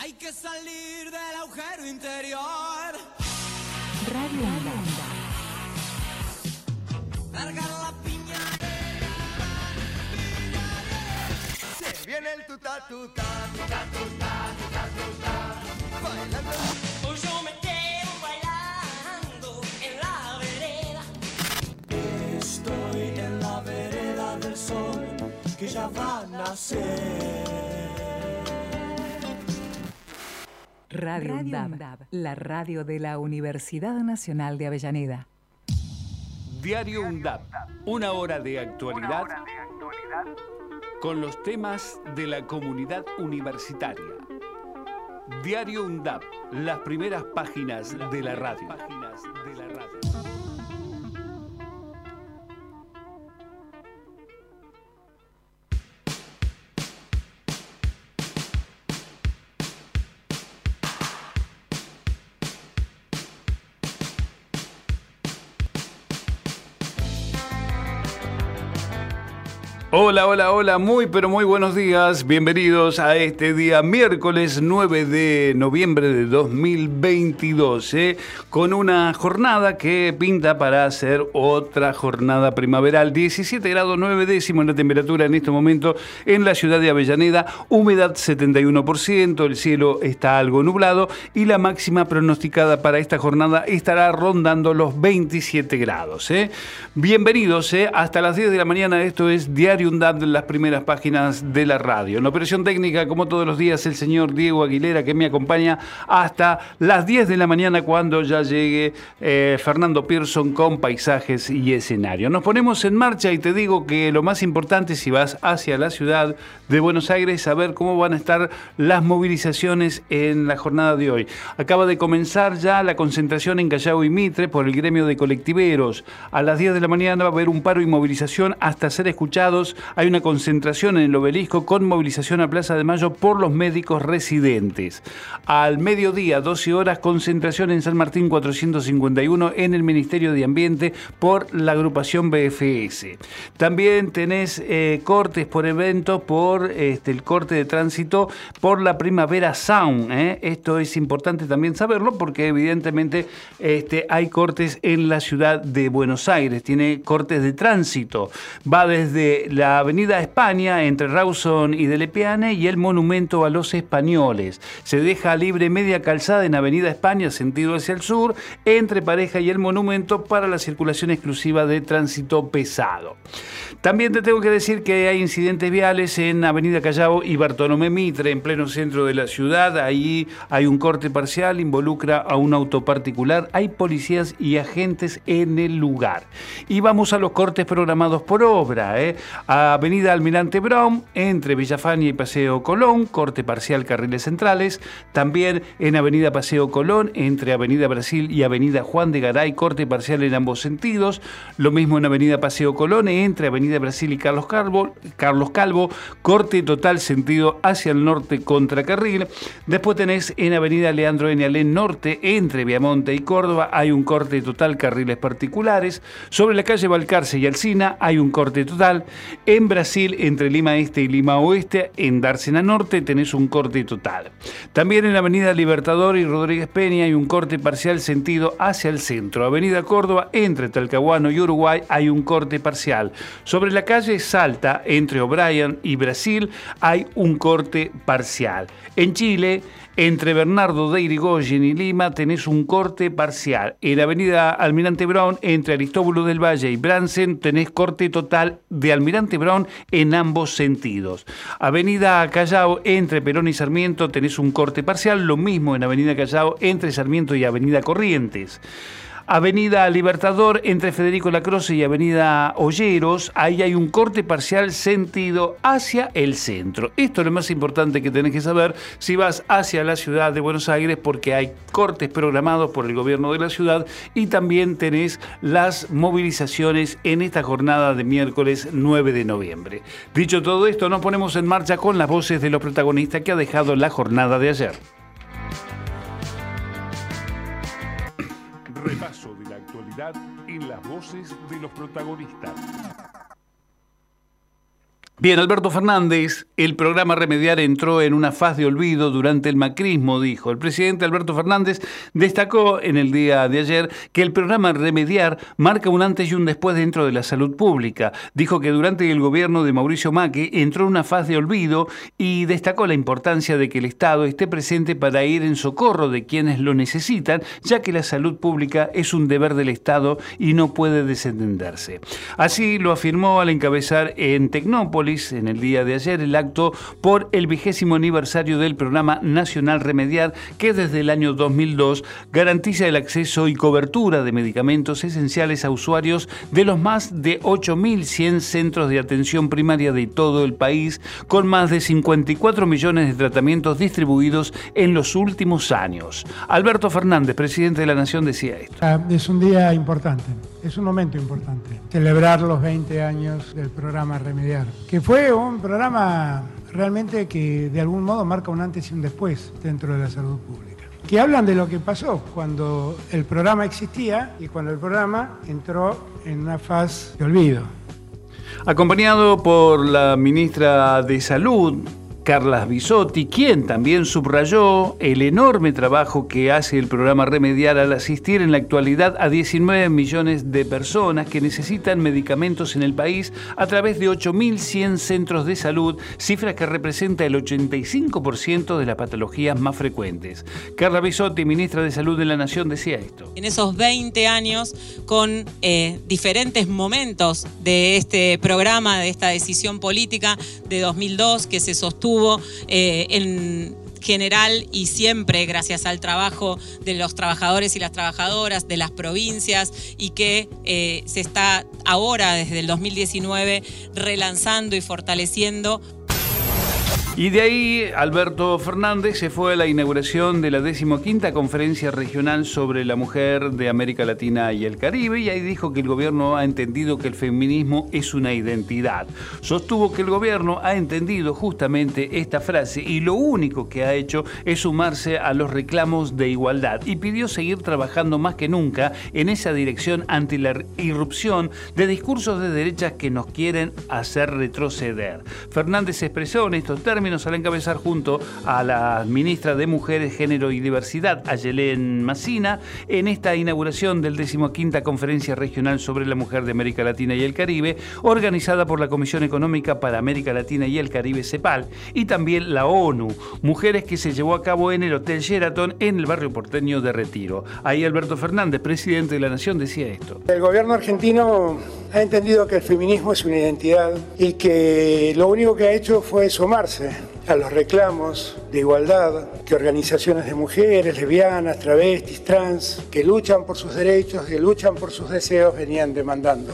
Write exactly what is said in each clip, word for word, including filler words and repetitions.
Hay que salir del agujero interior. Radio UNDAB. Largar la piña. Se viene el tuta tuta, tuta tuta, tuta tuta, bailando. Hoy yo me quedo bailando en la vereda. Estoy en la vereda del sol que ya va a nacer. Radio UNDAB, la radio de la Universidad Nacional de Avellaneda. Diario UNDAB, una hora de actualidad con los temas de la comunidad universitaria. Diario UNDAB, las primeras páginas de la radio. Hola, hola, hola, muy pero muy buenos días, bienvenidos a este día miércoles nueve de noviembre de dos mil veintidós, ¿eh? Con una jornada que pinta para ser otra jornada primaveral, diecisiete grados nueve décimos la temperatura en este momento en la ciudad de Avellaneda, humedad setenta y uno por ciento, el cielo está algo nublado y la máxima pronosticada para esta jornada estará rondando los veintisiete grados, ¿eh? Bienvenidos, ¿eh? Hasta las diez de la mañana, esto es Diario UNDAB en las primeras páginas de la radio. En la operación técnica, como todos los días, el señor Diego Aguilera, que me acompaña hasta las diez de la mañana cuando ya llegue eh, Fernando Pearson con paisajes y escenario. Nos ponemos en marcha y te digo que lo más importante, si vas hacia la ciudad de Buenos Aires, saber cómo van a estar las movilizaciones en la jornada de hoy. Acaba de comenzar ya la concentración en Callao y Mitre por el gremio de colectiveros. A las diez de la mañana va a haber un paro y movilización hasta ser escuchados. Hay una concentración en el Obelisco con movilización a Plaza de Mayo por los médicos residentes. Al mediodía, doce horas, concentración en San Martín cuatrocientos cincuenta y uno en el Ministerio de Ambiente por la agrupación B F S. También tenés eh, cortes por eventos, por este, el corte de tránsito por la Primavera Sound. ¿eh? Esto es importante también saberlo porque evidentemente este, hay cortes en la ciudad de Buenos Aires. Tiene cortes de tránsito. Va desde la Avenida España, entre Rawson y de Lepiane, y el Monumento a los Españoles. Se deja libre media calzada en Avenida España, sentido hacia el sur, entre Pareja y el Monumento para la circulación exclusiva de tránsito pesado. También te tengo que decir que hay incidentes viales en Avenida Callao y Bartolomé Mitre, en pleno centro de la ciudad. Ahí hay un corte parcial, involucra a un auto particular, hay policías y agentes en el lugar. Y vamos a los cortes programados por obra, ¿eh? Avenida Almirante Brown, entre Villafania y Paseo Colón, corte parcial carriles centrales. También en Avenida Paseo Colón, entre Avenida Brasil y Avenida Juan de Garay, corte parcial en ambos sentidos. Lo mismo en Avenida Paseo Colón, entre Avenida Brasil y Carlos Calvo, Carlos Calvo, corte total sentido hacia el norte contracarril. Después tenés en Avenida Leandro N. Alén Norte, entre Viamonte y Córdoba, hay un corte total carriles particulares. Sobre la calle Balcarce y Alsina hay un corte total. En Brasil, entre Lima Este y Lima Oeste, en Dársena Norte, tenés un corte total. También en Avenida Libertador y Rodríguez Peña hay un corte parcial sentido hacia el centro. Avenida Córdoba, entre Talcahuano y Uruguay, hay un corte parcial. Sobre la calle Salta, entre O'Brien y Brasil, hay un corte parcial. En Chile, entre Bernardo de Irigoyen y Lima, tenés un corte parcial. En Avenida Almirante Brown, entre Aristóbulo del Valle y Bransen, tenés corte total de Almirante Brown en ambos sentidos. Avenida Callao, entre Perón y Sarmiento, tenés un corte parcial. Lo mismo en Avenida Callao, entre Sarmiento y Avenida Corrientes. Avenida Libertador, entre Federico Lacroze y Avenida Olleros, ahí hay un corte parcial sentido hacia el centro. Esto es lo más importante que tenés que saber si vas hacia la ciudad de Buenos Aires, porque hay cortes programados por el gobierno de la ciudad y también tenés las movilizaciones en esta jornada de miércoles nueve de noviembre. Dicho todo esto, nos ponemos en marcha con las voces de los protagonistas que ha dejado la jornada de ayer. Repaso de la actualidad en las voces de los protagonistas. Bien, Alberto Fernández, el programa Remediar entró en una faz de olvido durante el macrismo, dijo. El presidente Alberto Fernández destacó en el día de ayer que el programa Remediar marca un antes y un después dentro de la salud pública. Dijo que durante el gobierno de Mauricio Macri entró en una faz de olvido y destacó la importancia de que el Estado esté presente para ir en socorro de quienes lo necesitan, ya que la salud pública es un deber del Estado y no puede desentenderse. Así lo afirmó al encabezar en Tecnópolis en el día de ayer el acto por el vigésimo aniversario del programa nacional Remediar, que desde el año dos mil dos garantiza el acceso y cobertura de medicamentos esenciales a usuarios de los más de ocho mil cien centros de atención primaria de todo el país, con más de cincuenta y cuatro millones de tratamientos distribuidos en los últimos años. Alberto Fernández, presidente de la Nación, decía esto. Es un día importante, es un momento importante, celebrar los veinte años del programa Remediar, que fue un programa realmente que de algún modo marca un antes y un después dentro de la salud pública. Que hablan de lo que pasó cuando el programa existía y cuando el programa entró en una fase de olvido. Acompañado por la ministra de Salud, Carla Bisotti, quien también subrayó el enorme trabajo que hace el programa Remediar al asistir en la actualidad a diecinueve millones de personas que necesitan medicamentos en el país a través de ocho mil cien centros de salud, cifra que representa el ochenta y cinco por ciento de las patologías más frecuentes. Carla Bisotti, ministra de Salud de la Nación, decía esto. En esos veinte años, con eh, diferentes momentos de este programa, de esta decisión política de dos mil dos que se sostuvo Eh, en general y siempre gracias al trabajo de los trabajadores y las trabajadoras de las provincias y que eh, se está ahora desde el dos mil diecinueve relanzando y fortaleciendo. Y de ahí Alberto Fernández se fue a la inauguración de la decimoquinta Conferencia Regional sobre la Mujer de América Latina y el Caribe, y ahí dijo que el gobierno ha entendido que el feminismo es una identidad. Sostuvo que el gobierno ha entendido justamente esta frase y lo único que ha hecho es sumarse a los reclamos de igualdad y pidió seguir trabajando más que nunca en esa dirección ante la irrupción de discursos de derechas que nos quieren hacer retroceder. Fernández se expresó en estos términos al encabezar junto a la ministra de Mujeres, Género y Diversidad, Ayelén Massina, en esta inauguración del decimoquinta Conferencia Regional sobre la Mujer de América Latina y el Caribe, organizada por la Comisión Económica para América Latina y el Caribe, CEPAL, y también la ONU, Mujeres, que se llevó a cabo en el Hotel Sheraton en el barrio porteño de Retiro. Ahí Alberto Fernández, presidente de la Nación, decía esto. El gobierno argentino ha entendido que el feminismo es una identidad y que lo único que ha hecho fue sumarse a los reclamos de igualdad que organizaciones de mujeres, lesbianas, travestis, trans, que luchan por sus derechos, que luchan por sus deseos, venían demandando.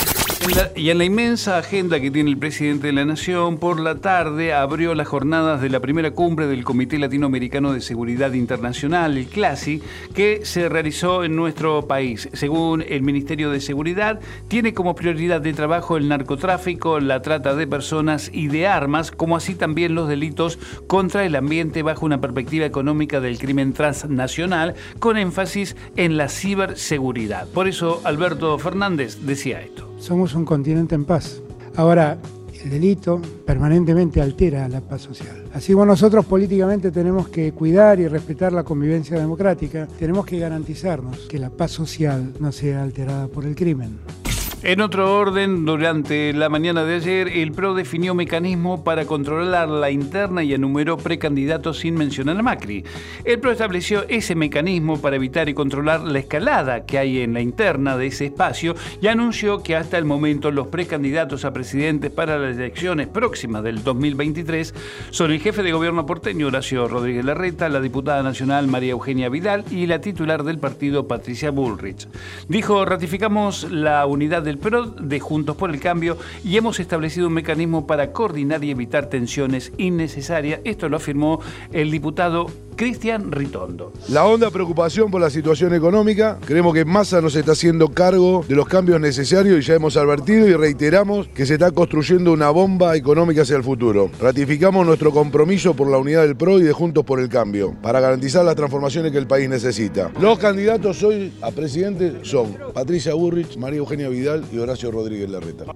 En la, y en la inmensa agenda que tiene el presidente de la Nación, por la tarde abrió las jornadas de la primera cumbre del Comité Latinoamericano de Seguridad Internacional, el CLASI, que se realizó en nuestro país. Según el Ministerio de Seguridad, tiene como prioridad de trabajo el narcotráfico, la trata de personas y de armas, como así también los delitos contra el ambiente bajo una perspectiva económica del crimen transnacional, con énfasis en la ciberseguridad. Por eso Alberto Fernández decía esto. Somos un continente en paz. Ahora, el delito permanentemente altera la paz social. Así como nosotros políticamente tenemos que cuidar y respetar la convivencia democrática, tenemos que garantizarnos que la paz social no sea alterada por el crimen. En otro orden, durante la mañana de ayer, el P R O definió mecanismo para controlar la interna y enumeró precandidatos sin mencionar a Macri. El P R O estableció ese mecanismo para evitar y controlar la escalada que hay en la interna de ese espacio y anunció que hasta el momento los precandidatos a presidentes para las elecciones próximas del dos mil veintitrés son el jefe de gobierno porteño Horacio Rodríguez Larreta, la diputada nacional María Eugenia Vidal y la titular del partido Patricia Bullrich. Dijo, ratificamos la unidad del P R O de Juntos por el Cambio y hemos establecido un mecanismo para coordinar y evitar tensiones innecesarias. Esto lo afirmó el diputado Cristian Ritondo. La honda preocupación por la situación económica, creemos que Massa no se está haciendo cargo de los cambios necesarios y ya hemos advertido y reiteramos que se está construyendo una bomba económica hacia el futuro. Ratificamos nuestro compromiso por la unidad del P R O y de Juntos por el Cambio para garantizar las transformaciones que el país necesita. Los candidatos hoy a presidente son Patricia Bullrich, María Eugenia Vidal y Horacio Rodríguez Larreta.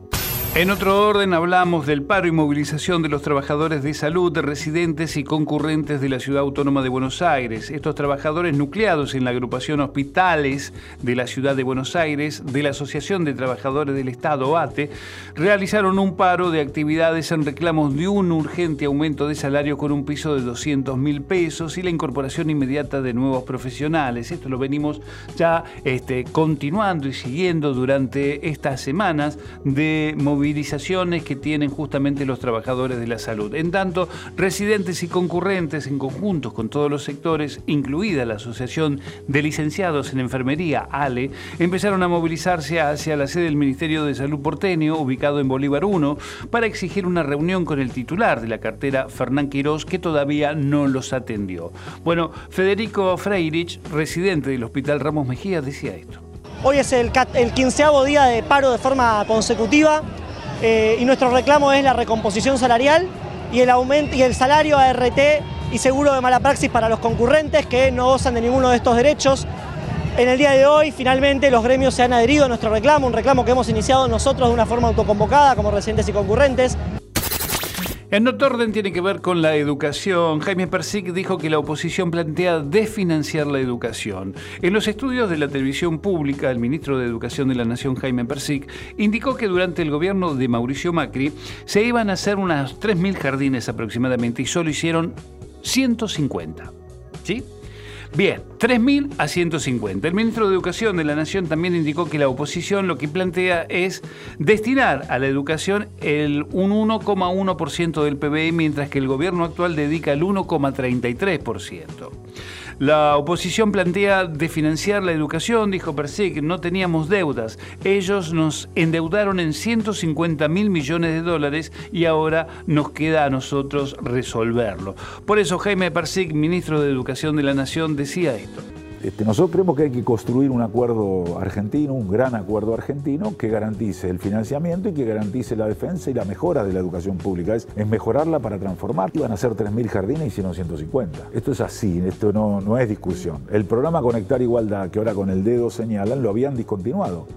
En otro orden hablamos del paro y movilización de los trabajadores de salud, residentes y concurrentes de la Ciudad Autónoma de Buenos Aires. Estos trabajadores nucleados en la agrupación Hospitales de la Ciudad de Buenos Aires, de la Asociación de Trabajadores del Estado, A T E, realizaron un paro de actividades en reclamos de un urgente aumento de salario con un piso de doscientos mil pesos y la incorporación inmediata de nuevos profesionales. Esto lo venimos ya este, continuando y siguiendo durante estas semanas de movilización movilizaciones que tienen justamente los trabajadores de la salud. En tanto, residentes y concurrentes en conjuntos con todos los sectores, incluida la Asociación de Licenciados en Enfermería, A L E, empezaron a movilizarse hacia la sede del Ministerio de Salud porteño, ubicado en Bolívar uno, para exigir una reunión con el titular de la cartera, Fernán Quirós, que todavía no los atendió. Bueno, Federico Freirich, residente del Hospital Ramos Mejía, decía esto. Hoy es el, el quinceavo día de paro de forma consecutiva. Eh, y nuestro reclamo es la recomposición salarial y el aumento y el salario A R T y seguro de mala praxis para los concurrentes que no gozan de ninguno de estos derechos. En el día de hoy, finalmente, los gremios se han adherido a nuestro reclamo, un reclamo que hemos iniciado nosotros de una forma autoconvocada como residentes y concurrentes. En otro orden tiene que ver con la educación. Jaime Persic dijo que la oposición plantea desfinanciar la educación. En los estudios de la televisión pública, el ministro de Educación de la Nación, Jaime Persic, indicó que durante el gobierno de Mauricio Macri se iban a hacer unas tres mil jardines aproximadamente y solo hicieron ciento cincuenta. ¿Sí? Bien, tres mil a ciento cincuenta. El ministro de Educación de la Nación también indicó que la oposición lo que plantea es destinar a la educación el, un uno coma uno por ciento del P B I, mientras que el gobierno actual dedica el uno coma treinta y tres por ciento. La oposición plantea desfinanciar la educación, dijo Persic, no teníamos deudas. Ellos nos endeudaron en ciento cincuenta mil millones de dólares y ahora nos queda a nosotros resolverlo. Por eso Jaime Persic, ministro de Educación de la Nación, decía esto. Este, nosotros creemos que hay que construir un acuerdo argentino, un gran acuerdo argentino que garantice el financiamiento y que garantice la defensa y la mejora de la educación pública. Es, es mejorarla para transformarla. Iban a ser tres mil jardines y hicieron ciento cincuenta. Esto es así, esto no, no es discusión. El programa Conectar Igualdad, que ahora con el dedo señalan, lo habían discontinuado.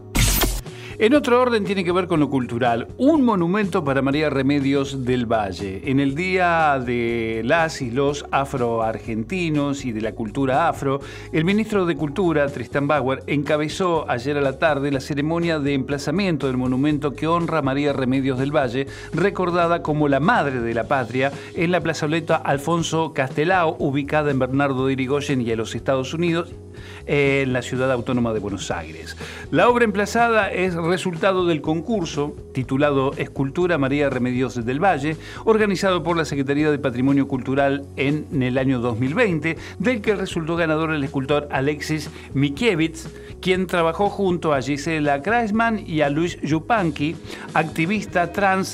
En otro orden tiene que ver con lo cultural. Un monumento para María Remedios del Valle. En el Día de las y los afroargentinos y de la cultura afro, el ministro de Cultura, Tristan Bauer, encabezó ayer a la tarde la ceremonia de emplazamiento del monumento que honra a María Remedios del Valle, recordada como la madre de la patria, en la plazoleta Alfonso Castelao, ubicada en Bernardo de Irigoyen y en los Estados Unidos, en la Ciudad Autónoma de Buenos Aires. La obra emplazada es resultado del concurso titulado Escultura María Remedios del Valle, organizado por la Secretaría de Patrimonio Cultural en el año dos mil veinte, del que resultó ganador el escultor Alexis Mikiewicz, quien trabajó junto a Gisela Kreisman y a Luis Yupanqui, activista trans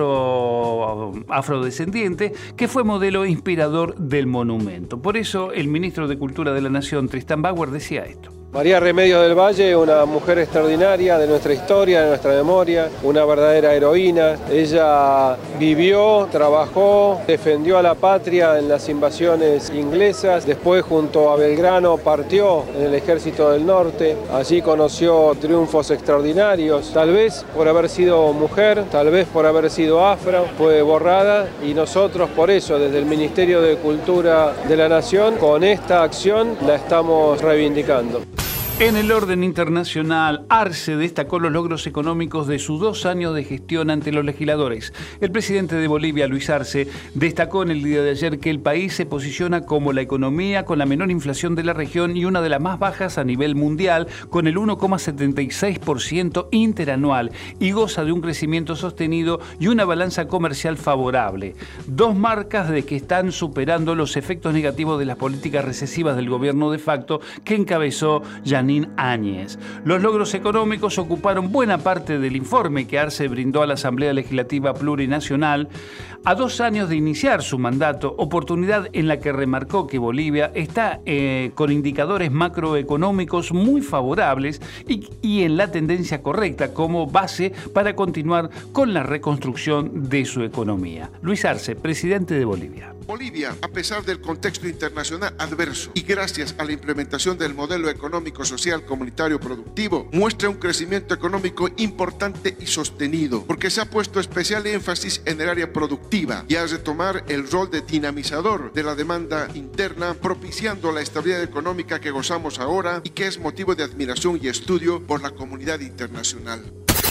afro, afrodescendiente, que fue modelo inspirador del monumento. Por eso, el ministro de Cultura de la Nación, Tristan Bauer, decía esto. María Remedios del Valle, una mujer extraordinaria de nuestra historia, de nuestra memoria, una verdadera heroína. Ella vivió, trabajó, defendió a la patria en las invasiones inglesas, después junto a Belgrano partió en el Ejército del Norte, allí conoció triunfos extraordinarios, tal vez por haber sido mujer, tal vez por haber sido afro, fue borrada y nosotros por eso desde el Ministerio de Cultura de la Nación con esta acción la estamos reivindicando. En el orden internacional, Arce destacó los logros económicos de sus dos años de gestión ante los legisladores. El presidente de Bolivia, Luis Arce, destacó en el día de ayer que el país se posiciona como la economía con la menor inflación de la región y una de las más bajas a nivel mundial, con el uno coma setenta y seis por ciento interanual, y goza de un crecimiento sostenido y una balanza comercial favorable. Dos marcas de que están superando los efectos negativos de las políticas recesivas del gobierno de facto que encabezó Yanín Áñez. Los logros económicos ocuparon buena parte del informe que Arce brindó a la Asamblea Legislativa Plurinacional. A dos años de iniciar su mandato, oportunidad en la que remarcó que Bolivia está eh, con indicadores macroeconómicos muy favorables y, y en la tendencia correcta como base para continuar con la reconstrucción de su economía. Luis Arce, presidente de Bolivia. Bolivia, a pesar del contexto internacional adverso y gracias a la implementación del modelo económico, social, comunitario, productivo, muestra un crecimiento económico importante y sostenido, porque se ha puesto especial énfasis en el área productiva y a retomar el rol de dinamizador de la demanda interna, propiciando la estabilidad económica que gozamos ahora y que es motivo de admiración y estudio por la comunidad internacional.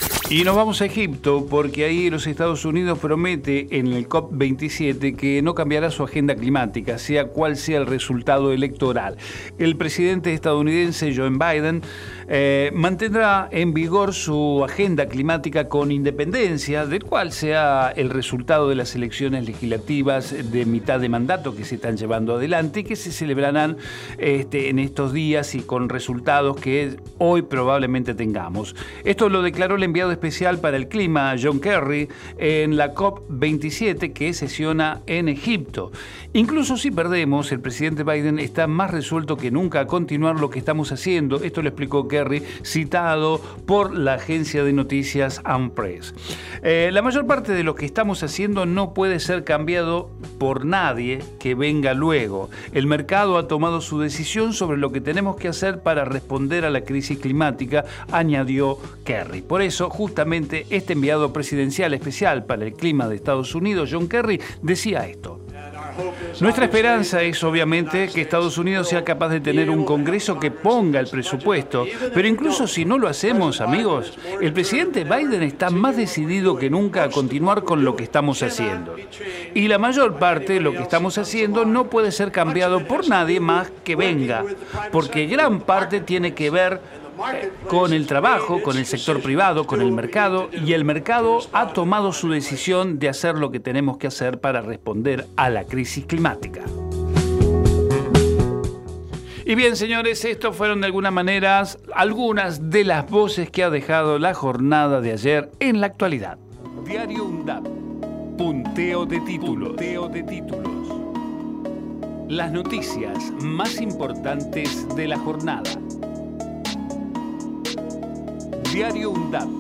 Y nos vamos a Egipto porque ahí los Estados Unidos promete en el COP veintisiete que no cambiará su agenda climática, sea cual sea el resultado electoral. El presidente estadounidense Joe Biden eh, mantendrá en vigor su agenda climática con independencia del cual sea el resultado de las elecciones legislativas de mitad de mandato que se están llevando adelante y que se celebrarán este, en estos días y con resultados que hoy probablemente tengamos. Esto lo declaró el enviado especial para el clima John Kerry en la COP veintisiete que sesiona en Egipto. Incluso si perdemos, el presidente Biden está más resuelto que nunca a continuar lo que estamos haciendo. Esto lo explicó Kerry, citado por la agencia de noticias AmPress. Eh, la mayor parte de lo que estamos haciendo no puede ser cambiado por nadie que venga luego. El mercado ha tomado su decisión sobre lo que tenemos que hacer para responder a la crisis climática, añadió Kerry. Por eso, justamente este enviado presidencial especial para el clima de Estados Unidos, John Kerry, decía esto. Nuestra esperanza es obviamente que Estados Unidos sea capaz de tener un Congreso que ponga el presupuesto, pero incluso si no lo hacemos, amigos, el presidente Biden está más decidido que nunca a continuar con lo que estamos haciendo. Y la mayor parte de lo que estamos haciendo no puede ser cambiado por nadie más que venga, porque gran parte tiene que ver con el trabajo, con el sector privado, con el mercado, y el mercado ha tomado su decisión de hacer lo que tenemos que hacer para responder a la crisis climática. Y bien, señores, estos fueron de alguna manera algunas de las voces que ha dejado la jornada de ayer en la actualidad. Diario UNDAB. Punteo de títulos. Punteo de títulos. Las noticias más importantes de la jornada. Diario UNDAB.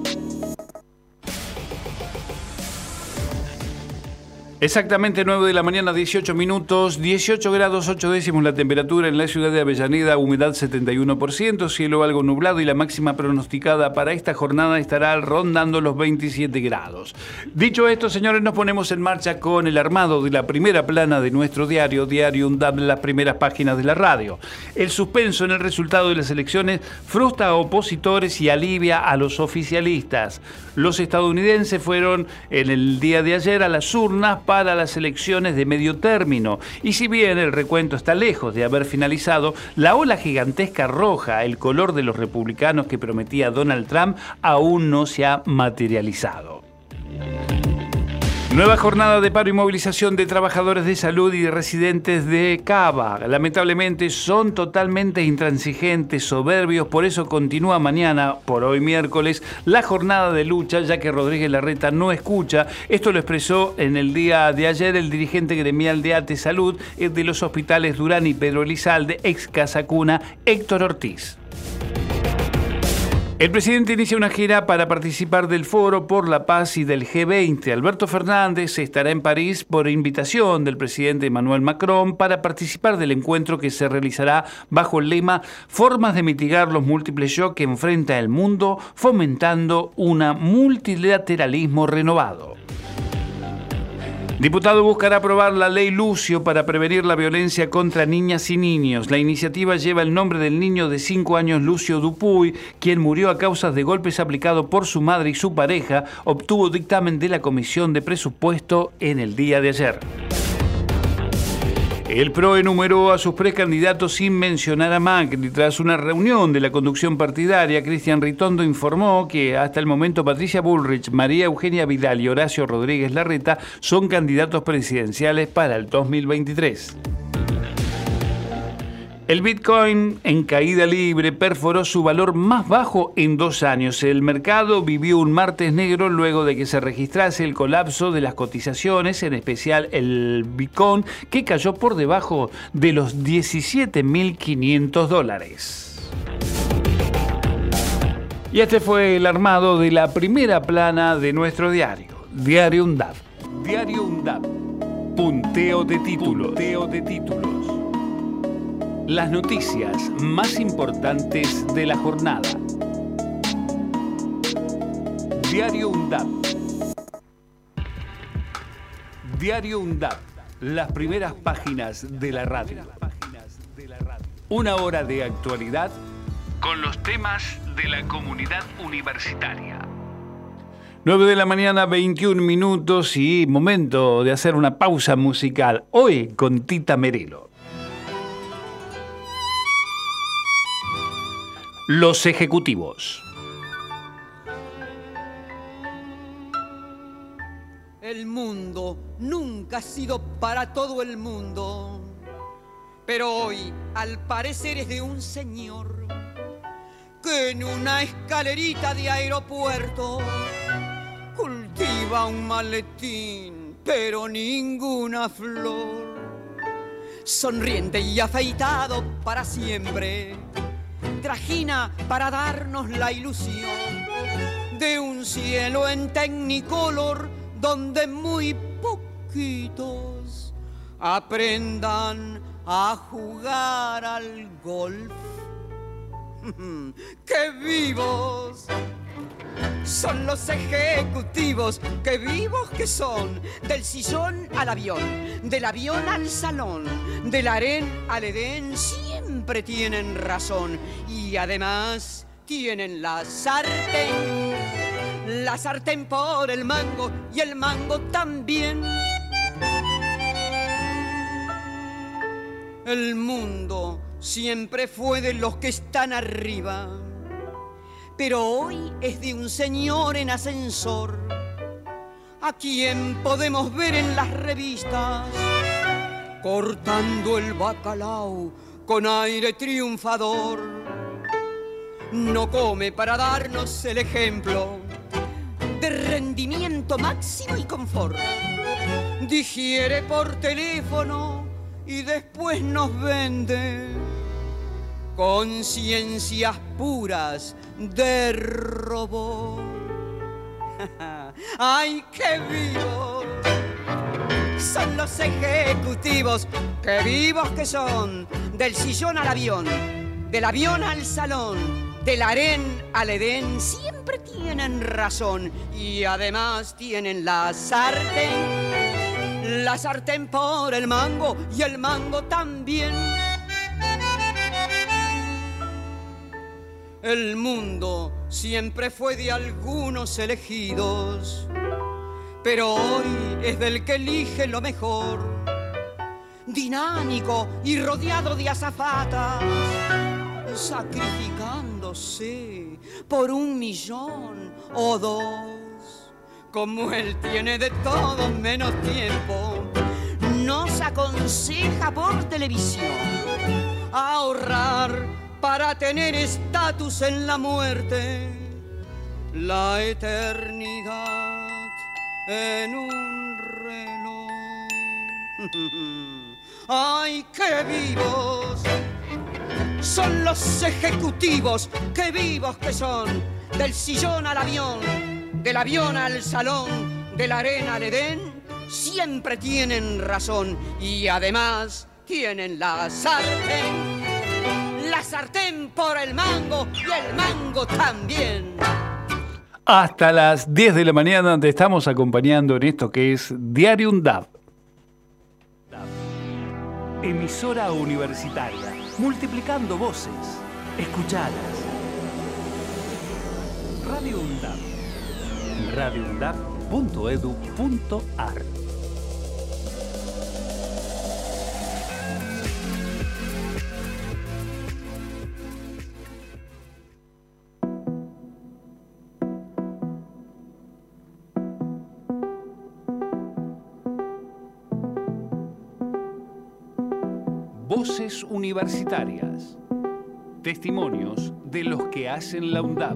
Exactamente nueve de la mañana, dieciocho minutos, dieciocho grados ocho décimos la temperatura en la ciudad de Avellaneda, humedad setenta y uno por ciento, cielo algo nublado y la máxima pronosticada para esta jornada estará rondando los veintisiete grados. Dicho esto, señores, nos ponemos en marcha con el armado de la primera plana de nuestro diario, Diario UNDAB, las primeras páginas de la radio. El suspenso en el resultado de las elecciones frustra a opositores y alivia a los oficialistas. Los estadounidenses fueron en el día de ayer a las urnas para las elecciones de medio término. Y si bien el recuento está lejos de haber finalizado, la ola gigantesca roja, el color de los republicanos que prometía Donald Trump, aún no se ha materializado. Nueva jornada de paro y movilización de trabajadores de salud y de residentes de Cava. Lamentablemente son totalmente intransigentes, soberbios, por eso continúa mañana, por hoy miércoles, la jornada de lucha, ya que Rodríguez Larreta no escucha. Esto lo expresó en el día de ayer el dirigente gremial de ATE Salud de los hospitales Durán y Pedro Elizalde, ex Casa Cuna, Héctor Ortiz. El presidente inicia una gira para participar del Foro por la Paz y del G veinte. Alberto Fernández estará en París por invitación del presidente Emmanuel Macron para participar del encuentro que se realizará bajo el lema Formas de mitigar los múltiples shocks que enfrenta el mundo, fomentando un multilateralismo renovado. Diputado buscará aprobar la ley Lucio para prevenir la violencia contra niñas y niños. La iniciativa lleva el nombre del niño de cinco años Lucio Dupuy, quien murió a causa de golpes aplicados por su madre y su pareja. Obtuvo dictamen de la Comisión de Presupuesto en el día de ayer. El P R O enumeró a sus precandidatos sin mencionar a Macri. Tras una reunión de la conducción partidaria, Cristian Ritondo informó que hasta el momento Patricia Bullrich, María Eugenia Vidal y Horacio Rodríguez Larreta son candidatos presidenciales para el dos mil veintitrés. El Bitcoin en caída libre perforó su valor más bajo en dos años. El mercado vivió un martes negro luego de que se registrase el colapso de las cotizaciones, en especial el Bitcoin, que cayó por debajo de los diecisiete mil quinientos dólares. Y este fue el armado de la primera plana de nuestro diario, Diario UNDAB. Diario UNDAB. Punteo de títulos. Punteo de títulos. Las noticias más importantes de la jornada. Diario UNDAB. Diario UNDAB. Las primeras páginas de la radio. Una hora de actualidad con los temas de la comunidad universitaria. nueve de la mañana, veintiún minutos y momento de hacer una pausa musical. Hoy con Tita Merelo. Los ejecutivos. El mundo nunca ha sido para todo el mundo, pero hoy al parecer es de un señor que en una escalerita de aeropuerto cultiva un maletín, pero ninguna flor. Sonriente y afeitado para siempre, trajina para darnos la ilusión de un cielo en Technicolor donde muy poquitos aprendan a jugar al golf. ¡Qué vivos son los ejecutivos! ¡Qué vivos que son! Del sillón al avión, del avión al salón, del harén al edén, siempre tienen razón. Y además tienen la sartén, la sartén por el mango y el mango también. El mundo siempre fue de los que están arriba, pero hoy es de un señor en ascensor, a quien podemos ver en las revistas cortando el bacalao con aire triunfador. No come para darnos el ejemplo de rendimiento máximo y confort. Digiere por teléfono y después nos vende conciencias puras de robot. ¡Ay, qué vivos son los ejecutivos! ¡Qué vivos que son! Del sillón al avión, del avión al salón, del harén al edén, siempre tienen razón. Y además tienen la sartén, la sartén por el mango y el mango también. El mundo siempre fue de algunos elegidos, pero hoy es del que elige lo mejor. Dinámico y rodeado de azafatas, sacrificándose por un millón o dos. Como él tiene de todo menos tiempo, nos aconseja por televisión ahorrar para tener estatus en la muerte, la eternidad en un reloj. ¡Ay, qué vivos son los ejecutivos! ¡Qué vivos que son! Del sillón al avión, del avión al salón, de la arena al edén, siempre tienen razón. Y además tienen la sartén, la sartén por el mango y el mango también. Hasta las diez de la mañana te estamos acompañando en esto que es Diario UNDAB. Emisora universitaria, multiplicando voces, escuchadas. Radio UNDAB. radio undab punto edu punto ar. Voces universitarias. Testimonios de los que hacen la UNDAB.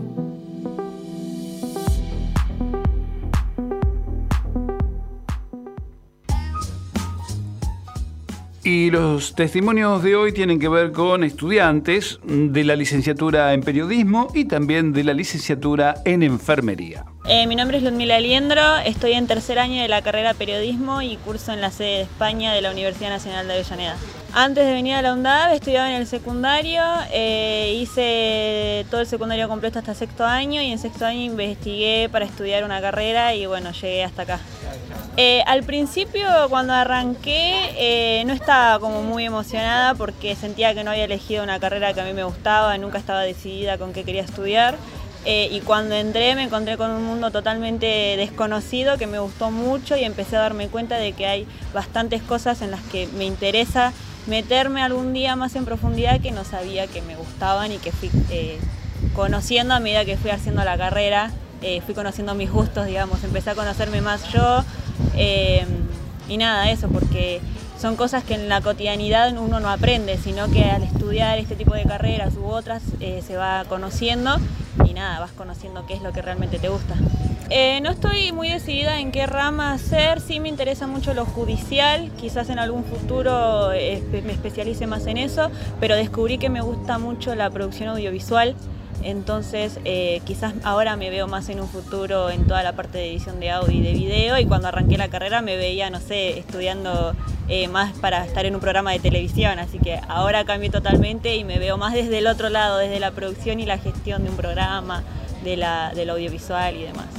Y los testimonios de hoy tienen que ver con estudiantes de la licenciatura en periodismo y también de la licenciatura en enfermería. Eh, mi nombre es Ludmila Aliendro, estoy en tercer año de la carrera periodismo y curso en la sede de España de la Universidad Nacional de Avellaneda. Antes de venir a la UNDAB estudiaba en el secundario, eh, hice todo el secundario completo hasta sexto año y en sexto año investigué para estudiar una carrera y bueno, llegué hasta acá. Eh, al principio cuando arranqué eh, no estaba como muy emocionada porque sentía que no había elegido una carrera que a mí me gustaba, nunca estaba decidida con qué quería estudiar. Eh, y cuando entré me encontré con un mundo totalmente desconocido que me gustó mucho y empecé a darme cuenta de que hay bastantes cosas en las que me interesa meterme algún día más en profundidad que no sabía que me gustaban y que fui eh, conociendo a medida que fui haciendo la carrera, eh, fui conociendo mis gustos, digamos, empecé a conocerme más yo eh, y nada, eso, porque son cosas que en la cotidianidad uno no aprende, sino que al estudiar este tipo de carreras u otras eh, se va conociendo y nada, vas conociendo qué es lo que realmente te gusta. Eh, no estoy muy decidida en qué rama hacer, sí me interesa mucho lo judicial, quizás en algún futuro eh, me especialice más en eso, pero descubrí que me gusta mucho la producción audiovisual, entonces eh, quizás ahora me veo más en un futuro en toda la parte de edición de audio y de video, y cuando arranqué la carrera me veía, no sé, estudiando eh, más para estar en un programa de televisión, así que ahora cambié totalmente y me veo más desde el otro lado, desde la producción y la gestión de un programa, de la, del audiovisual y demás.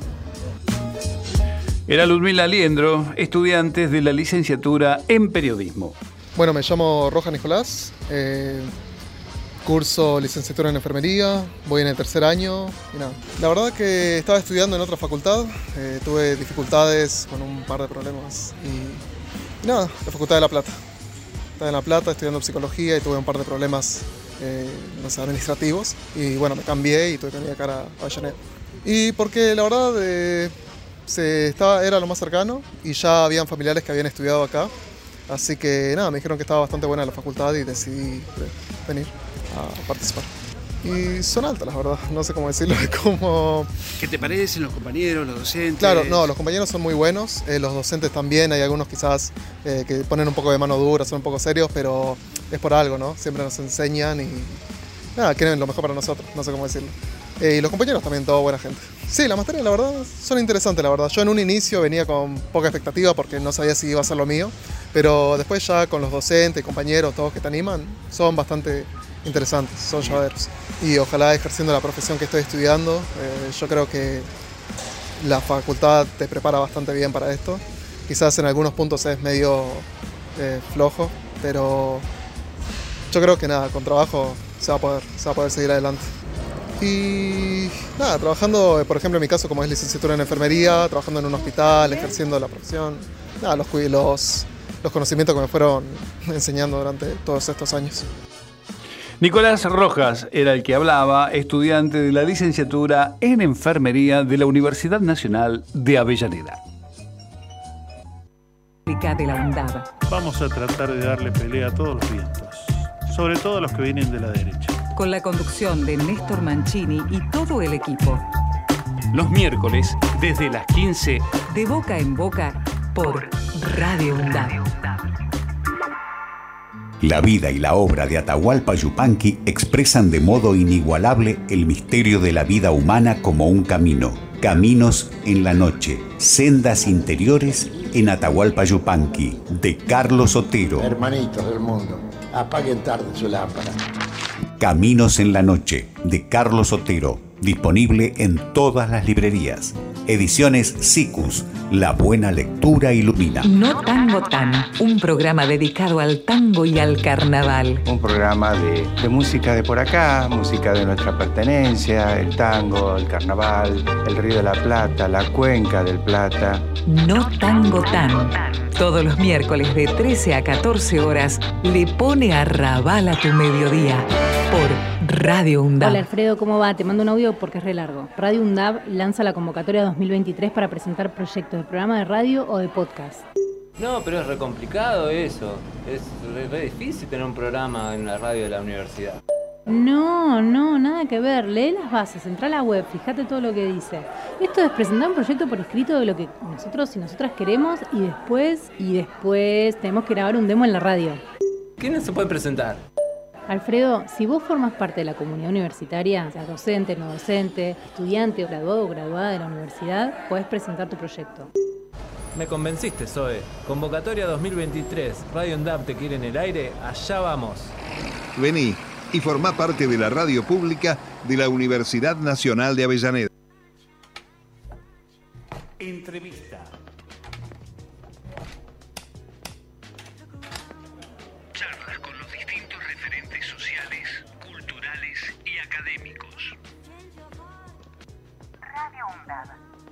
Era Ludmila Aliendro, estudiante de la licenciatura en periodismo. Bueno, me llamo Roja Nicolás, eh, curso licenciatura en enfermería, voy en el tercer año y nada. La verdad que estaba estudiando en otra facultad, eh, tuve dificultades con un par de problemas y, y nada, la Facultad de La Plata. Estaba en La Plata estudiando psicología y tuve un par de problemas eh, no sé, administrativos y bueno, me cambié y tuve que venir acá a Avellaneda. Y porque la verdad... Eh, Se estaba, era lo más cercano y ya habían familiares que habían estudiado acá, así que nada, me dijeron que estaba bastante buena la facultad y decidí venir a participar. Y son altas, la verdad, no sé cómo decirlo, como... ¿Qué te parecen los compañeros, los docentes? Claro, no, los compañeros son muy buenos, eh, los docentes también, hay algunos quizás eh, que ponen un poco de mano dura, son un poco serios, pero es por algo, ¿no? Siempre nos enseñan y nada, quieren lo mejor para nosotros, no sé cómo decirlo. Eh, y los compañeros también, toda buena gente. Sí, las materias, la verdad, son interesantes, la verdad. Yo en un inicio venía con poca expectativa porque no sabía si iba a ser lo mío, pero después ya con los docentes, compañeros, todos que te animan, son bastante interesantes, son llevaderos. Y ojalá ejerciendo la profesión que estoy estudiando, eh, yo creo que la facultad te prepara bastante bien para esto. Quizás en algunos puntos es medio eh, flojo, pero yo creo que nada, con trabajo se va a poder, se va a poder seguir adelante. Y nada, trabajando, por ejemplo, en mi caso, como es licenciatura en enfermería, trabajando en un hospital, ejerciendo la profesión, nada, los, los, los conocimientos que me fueron enseñando durante todos estos años. Nicolás Rojas era el que hablaba, estudiante de la licenciatura en enfermería de la Universidad Nacional de Avellaneda. De la UNDAB. Vamos a tratar de darle pelea a todos los vientos, sobre todo a los que vienen de la derecha. Con la conducción de Néstor Mancini y todo el equipo. Los miércoles, desde las quince. De boca en boca, por Radio UNDAB. La vida y la obra de Atahualpa Yupanqui expresan de modo inigualable el misterio de la vida humana como un camino. Caminos en la noche, sendas interiores en Atahualpa Yupanqui, de Carlos Otero. Hermanitos del mundo, apaguen tarde su lámpara. Caminos en la noche, de Carlos Otero, disponible en todas las librerías. Ediciones Sicus, la buena lectura ilumina. No Tango Tan, un programa dedicado al tango y al carnaval. Un programa de, de música de por acá, música de nuestra pertenencia, el tango, el carnaval, el Río de la Plata, la Cuenca del Plata. No Tango Tan. Todos los miércoles de trece a catorce horas le pone a rabal a tu mediodía por Radio UNDAB. Hola Alfredo, ¿cómo va? Te mando un audio porque es re largo. Radio UNDAB lanza la convocatoria dos mil veintitrés para presentar proyectos de programa de radio o de podcast. No, pero es re complicado eso. Es re, re difícil tener un programa en la radio de la universidad. No, no, nada que ver. Lee las bases, entra a la web, fíjate todo lo que dice. Esto es presentar un proyecto por escrito de lo que nosotros y nosotras queremos y después, y después tenemos que grabar un demo en la radio. ¿Quiénes se pueden presentar? Alfredo, si vos formas parte de la comunidad universitaria, sea docente, no docente, estudiante, graduado o graduada de la universidad, podés presentar tu proyecto. Me convenciste, Zoe. Convocatoria dos mil veintitrés. Radio UNDAB te quiere en el aire. Allá vamos. Vení y formá parte de la radio pública de la Universidad Nacional de Avellaneda. Entrevista. Charlas con los distintos referentes sociales, culturales y académicos. Radio UNDAB.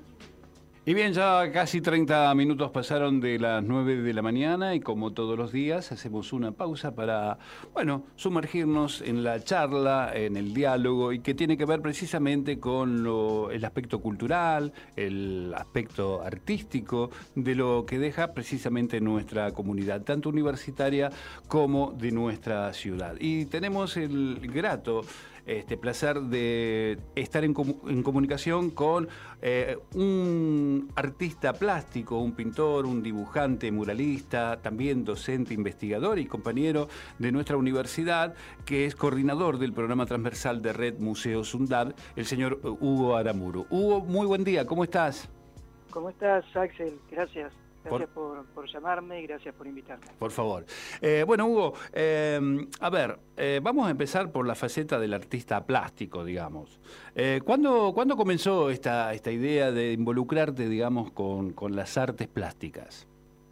Y bien, ya casi treinta minutos pasaron de las nueve de la mañana y como todos los días hacemos una pausa para, bueno, sumergirnos en la charla, en el diálogo y que tiene que ver precisamente con lo, el aspecto cultural, el aspecto artístico de lo que deja precisamente nuestra comunidad, tanto universitaria como de nuestra ciudad. Y tenemos el grato Este placer de estar en, comu en comunicación con eh, un artista plástico, un pintor, un dibujante, muralista, también docente, investigador y compañero de nuestra universidad, que es coordinador del programa transversal de Red Museos UNDAB, el señor Hugo Aramuro. Hugo, muy buen día, ¿cómo estás? ¿Cómo estás, Axel? Gracias. Gracias Por, por, por llamarme y gracias por invitarme. Por favor. Eh, bueno, Hugo, eh, a ver, eh, vamos a empezar por la faceta del artista plástico, digamos. Eh, ¿cuándo, ¿Cuándo comenzó esta, esta idea de involucrarte, digamos, con, con las artes plásticas?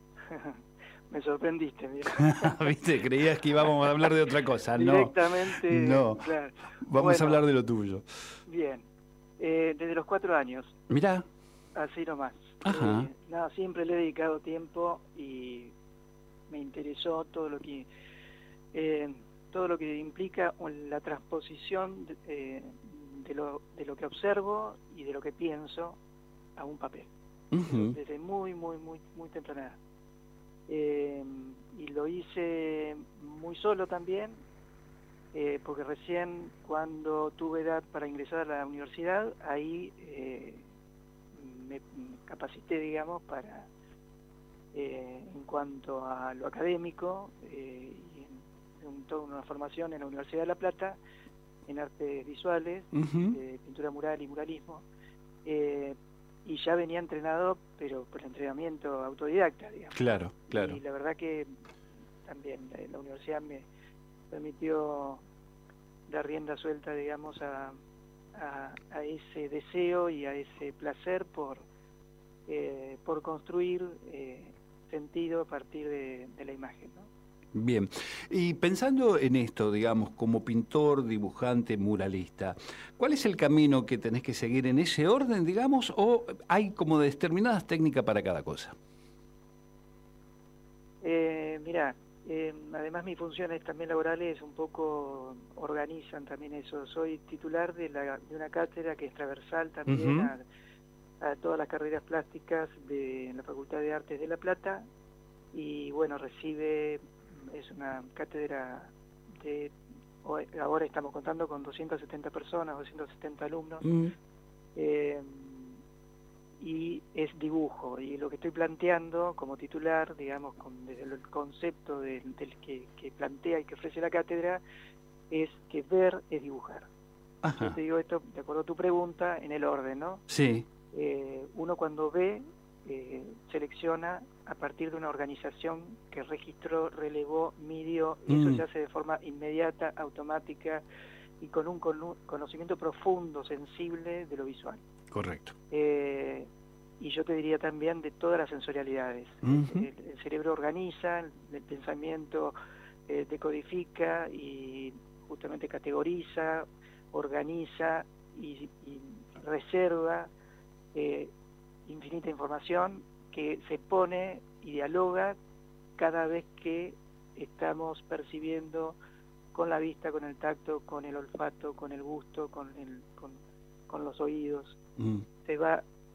Me sorprendiste, mira. ¿Viste? Creías que íbamos a hablar de otra cosa. No. Directamente. No. Claro. Vamos Bueno, a hablar de lo tuyo. Bien. Eh, desde los cuatro años. Mirá. Así nomás. Ajá. Eh, nada, siempre le he dedicado tiempo y me interesó todo lo que eh, todo lo que implica la transposición de, eh, de, lo, de lo que observo y de lo que pienso a un papel. Uh-huh. Desde muy, muy, muy, muy temprana edad. Eh, y lo hice muy solo también, eh, porque recién cuando tuve edad para ingresar a la universidad, ahí eh, me capacité, digamos, para eh, en cuanto a lo académico eh, y en, en toda una formación en la Universidad de La Plata en artes visuales, Uh-huh. eh, pintura mural y muralismo, eh, y ya venía entrenado, pero por entrenamiento autodidacta, digamos. Claro, claro. Y la verdad que también la, la universidad me permitió dar rienda suelta, digamos, a A, a ese deseo y a ese placer por eh, por construir eh, sentido a partir de, de la imagen, ¿no? Bien, y pensando en esto, digamos, como pintor, dibujante, muralista, ¿cuál es el camino que tenés que seguir en ese orden, digamos, o hay como determinadas técnicas para cada cosa? Eh, mirá, Eh, además mis funciones también laborales un poco organizan también eso. Soy titular de, la, de una cátedra que es transversal también uh-huh. a, a todas las carreras plásticas de la Facultad de Artes de La Plata y bueno, recibe, es una cátedra de, ahora estamos contando con doscientas setenta personas, doscientos setenta alumnos, uh-huh. eh, y es dibujo, y lo que estoy planteando como titular, digamos, con, desde el concepto del, del que, que plantea y que ofrece la cátedra, es que ver es dibujar. Ajá. Yo te digo esto, de acuerdo a tu pregunta, en el orden, ¿no? Sí. Eh, uno cuando ve, eh, selecciona a partir de una organización que registró, relevó, midió, y Mm. eso se hace de forma inmediata, automática, y con un con- conocimiento profundo, sensible de lo visual. Correcto. Eh, y yo te diría también de todas las sensorialidades. Uh-huh. el, el cerebro organiza, el, el pensamiento eh, decodifica y justamente categoriza, organiza y, y reserva eh, infinita información que se pone y dialoga cada vez que estamos percibiendo con la vista, con el tacto, con el olfato, con el gusto, con, el, con, con los oídos. Mm. Se va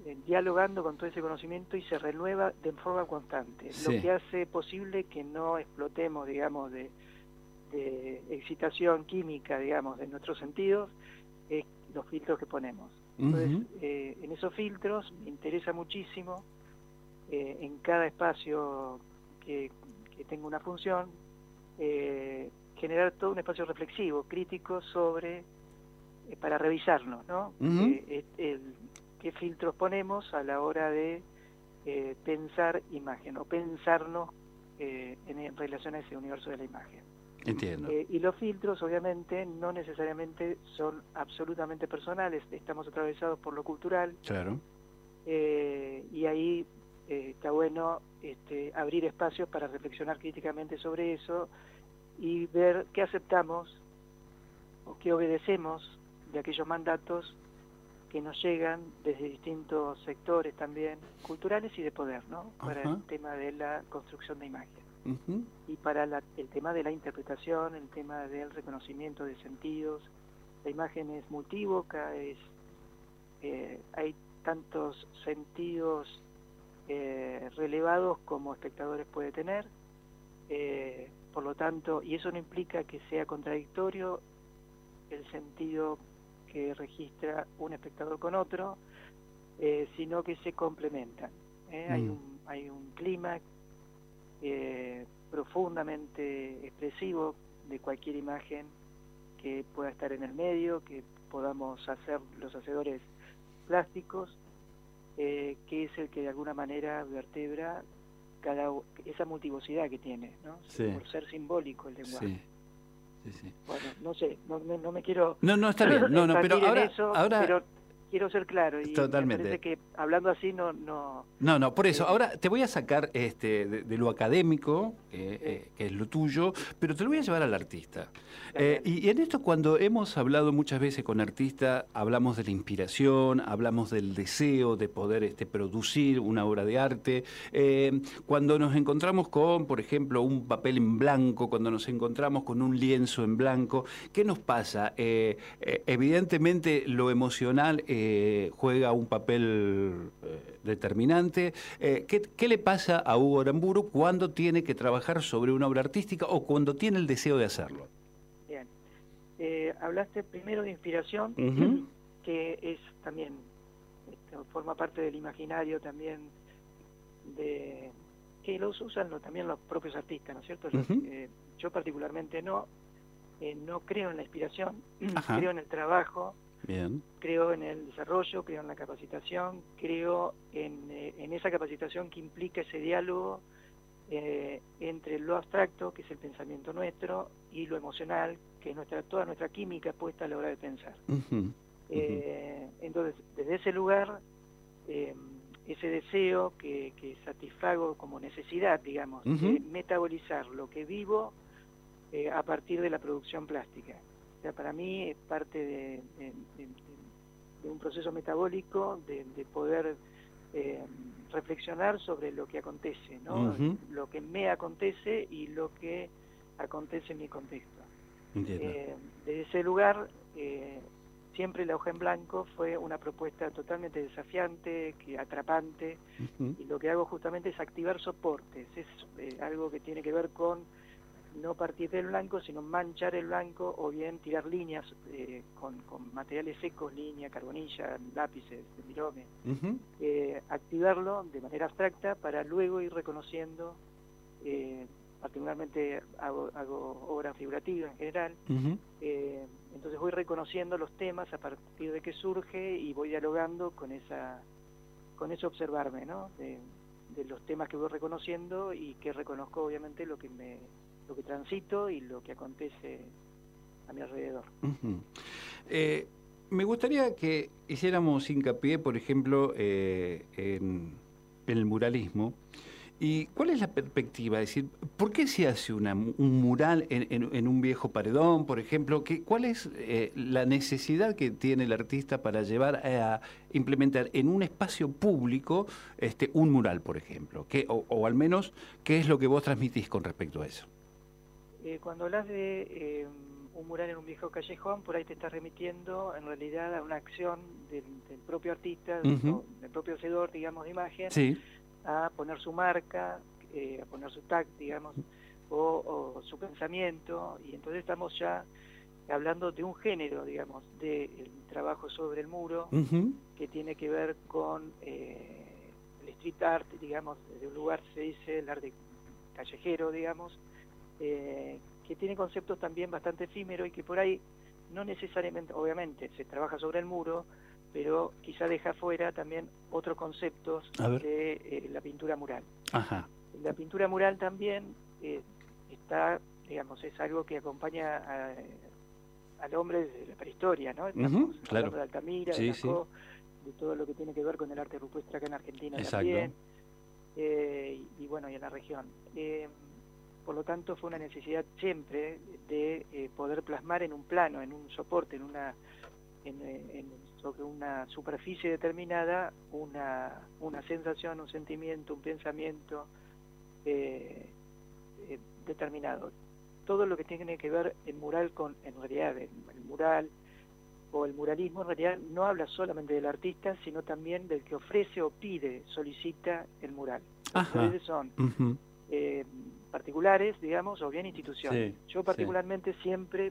eh, dialogando con todo ese conocimiento y se renueva de forma constante, Sí. lo que hace posible que no explotemos, digamos, de, de excitación química, digamos, de nuestros sentidos, es los filtros que ponemos. Entonces, Ujú. eh, en esos filtros me interesa muchísimo, eh, en cada espacio que, que tenga una función, eh, generar todo un espacio reflexivo, crítico sobre, eh, para revisarnos, ¿no? Ujú. Eh, eh, el- qué filtros ponemos a la hora de eh, pensar imagen o pensarnos eh, en, en relación a ese universo de la imagen. Entiendo. Eh, y los filtros, obviamente, no necesariamente son absolutamente personales, estamos atravesados por lo cultural, Claro. eh, y ahí eh, está bueno este, abrir espacios para reflexionar críticamente sobre eso y ver qué aceptamos o qué obedecemos de aquellos mandatos que nos llegan desde distintos sectores también culturales y de poder, ¿no? Para Ajá. el tema de la construcción de imagen. Ujú. Y para la- el tema de la interpretación, el tema del reconocimiento de sentidos, la imagen es multívoca, es, eh, hay tantos sentidos eh, relevados como espectadores puede tener, eh, por lo tanto, y eso no implica que sea contradictorio el sentido que registra un espectador con otro, eh, sino que se complementan. ¿eh? Mm. Hay un, hay un clima eh, profundamente expresivo de cualquier imagen que pueda estar en el medio, que podamos hacer los hacedores plásticos, eh, que es el que de alguna manera vertebra cada u- esa multivocidad que tiene, ¿no? Sí. Por ser simbólico el lenguaje. Sí. Sí, sí. Bueno, no sé, no, no, no me quiero No, no, está bien. No, no, pero expandir en ahora, eso, ahora pero quiero ser claro y Totalmente. me parece que hablando así no no No, no, por eso. Ahora te voy a sacar este, de, de lo académico, eh, eh, que es lo tuyo, pero te lo voy a llevar al artista. Eh, y, y en esto, cuando hemos hablado muchas veces con artistas, hablamos de la inspiración, hablamos del deseo de poder este, producir una obra de arte. Eh, cuando nos encontramos con, por ejemplo, un papel en blanco, cuando nos encontramos con un lienzo en blanco, ¿qué nos pasa? Eh, eh, evidentemente, lo emocional eh, juega un papel eh, determinante. Eh, ¿qué, qué le pasa a Hugo Aramburu cuando tiene que trabajar sobre una obra artística o cuando tiene el deseo de hacerlo? bien. Eh, hablaste primero de inspiración, Ujú. que es también esto, forma parte del imaginario también de que los usan lo- también los propios artistas, ¿no es cierto? Los- Ujú. eh, yo particularmente no, eh, no creo en la inspiración, Ajá. creo en el trabajo, Bien. creo en el desarrollo, creo en la capacitación, creo en, eh, en esa capacitación que implica ese diálogo eh, entre lo abstracto, que es el pensamiento nuestro, y lo emocional, que es nuestra toda nuestra química puesta a la hora de pensar. Ujú. Eh, entonces, desde ese lugar, eh, ese deseo que, que satisfago como necesidad, digamos, Ujú. de metabolizar lo que vivo eh, a partir de la producción plástica. O sea, para mí es parte de, de- de- de un proceso metabólico de, de poder eh, reflexionar sobre lo que acontece, ¿no? Ujú. Lo que me acontece y lo que acontece en mi contexto. Entiendo. Eh, desde ese lugar, eh, siempre la hoja en blanco fue una propuesta totalmente desafiante, que atrapante, Ujú. y lo que hago justamente es activar soportes. Es eh, algo que tiene que ver con no partir del blanco, sino manchar el blanco o bien tirar líneas eh, con, con materiales secos, línea, carbonilla, lápices, virome. Ujú. Eh, activarlo de manera abstracta para luego ir reconociendo, eh, particularmente hago, hago obra figurativa en general, Ujú. eh, entonces voy reconociendo los temas a partir de que surge y voy dialogando con esa con ese observarme, ¿no? De, de los temas que voy reconociendo y que reconozco obviamente lo que me lo que transito y lo que acontece a mi alrededor. Ujú. Eh, me gustaría que hiciéramos hincapié, por ejemplo, eh, en, en el muralismo. ¿Y cuál es la perspectiva? Es decir, ¿por qué se hace una, un mural en, en- en un viejo paredón, por ejemplo? ¿Qué, ¿Cuál es eh, la necesidad que tiene el artista para llevar a implementar en un espacio público este, un mural, por ejemplo? ¿Qué, o, o al menos, ¿qué es lo que vos transmitís con respecto a eso? Eh, cuando hablas de eh, un mural en un viejo callejón, por ahí te está remitiendo en realidad a una acción del, del propio artista, Ujú. del propio hacedor, digamos, de imagen, Sí. a poner su marca, eh, a poner su tag, digamos, o, o su pensamiento, y entonces estamos ya hablando de un género, digamos, del trabajo sobre el muro, Ujú. que tiene que ver con eh, el street art, digamos, de un lugar se dice el arte callejero, digamos, eh, que tiene conceptos también bastante efímeros y que por ahí no necesariamente, obviamente, se trabaja sobre el muro, pero quizá deja fuera también otros conceptos A ver. de eh, la pintura mural. Ajá. La pintura mural también eh, está, digamos, es algo que acompaña a, al hombre desde la prehistoria, ¿no? Estamos Ujú, hablando claro. de Altamira, Sí, de sí. Lascaux, de todo lo que tiene que ver con el arte rupestre acá en Argentina Exacto. también, eh, y, y bueno, y en la región. Eh, por lo tanto, fue una necesidad siempre de eh, poder plasmar en un plano, en un soporte, en una en, en, sobre una superficie determinada, una, una sensación, un sentimiento, un pensamiento eh, eh, determinado. Todo lo que tiene que ver el mural con, en realidad, el, el mural o el muralismo en realidad no habla solamente del artista, sino también del que ofrece o pide, solicita el mural. Ajá. Entonces son Ujú. eh, particulares, digamos, o bien instituciones. Sí, Yo particularmente siempre,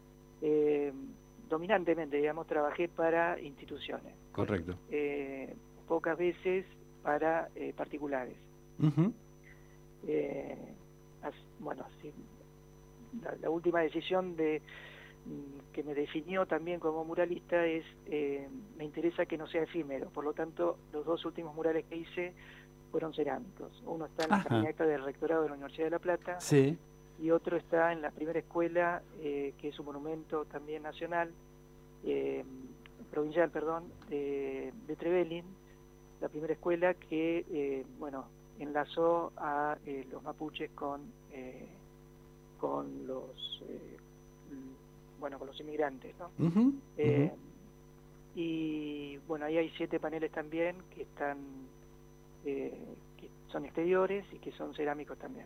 eh, dominantemente, digamos, trabajé para instituciones, Correcto. eh, pocas veces para eh, particulares. Ujú. Eh, as- bueno, sí, la, la última decisión de mm, que me definió también como muralista es, eh, me interesa que no sea efímero, por lo tanto, los dos últimos murales que hice fueron cerámicos. Uno está en la Ajá. caminata del rectorado de la Universidad de La Plata, Sí. y otro está en la primera escuela, eh, que es un monumento también nacional, eh, provincial, perdón, de, de Trevelin, la primera escuela que, eh, bueno, enlazó a eh, los mapuches con, eh, con los, eh, bueno, con los inmigrantes, ¿no? Ujú, Eh, ujú. Y bueno, ahí hay siete paneles también que están, eh, que son exteriores y que son cerámicos también.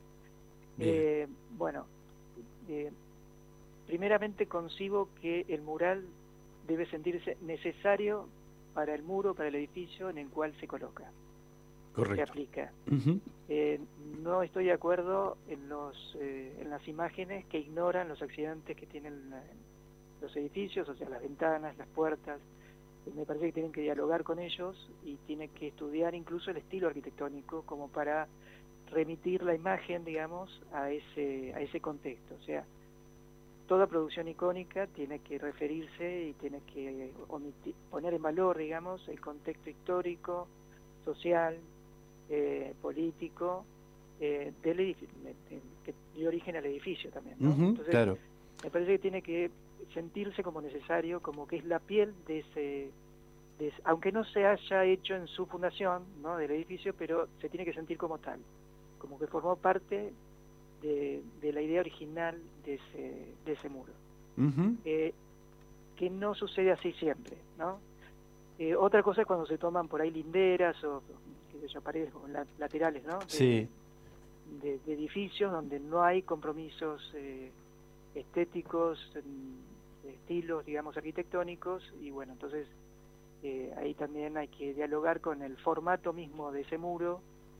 Eh, bueno, eh, primeramente concibo que el mural debe sentirse necesario para el muro, para el edificio en el cual se coloca, se Correcto. aplica. Ujú. Eh, no estoy de acuerdo en, los, eh, en las imágenes que ignoran los accidentes que tienen eh, los edificios, o sea, las ventanas, las puertas. Eh, Me parece que tienen que dialogar con ellos y tienen que estudiar incluso el estilo arquitectónico como para remitir la imagen, digamos, a ese, a ese contexto. O sea, toda producción icónica tiene que referirse y tiene que omitir, poner en valor, digamos, el contexto histórico, social, eh, político, eh, del edificio, de, de- que dio origen al edificio también, ¿no? Ujú, Entonces, claro. me parece que tiene que sentirse como necesario, como que es la piel de ese, de ese- aunque no se haya hecho en su fundación, ¿no?, del edificio, pero se tiene que sentir como tal, como que formó parte de, de la idea original de ese, de ese muro. Ujú. Eh, que no sucede así siempre, ¿no? Eh, otra cosa es cuando se toman por ahí linderas o, qué sé yo, paredes o la- laterales, ¿no? De, Sí. de, de edificios donde no hay compromisos eh, estéticos, en- de estilos, digamos, arquitectónicos, y bueno, entonces eh, ahí también hay que dialogar con el formato mismo de ese muro,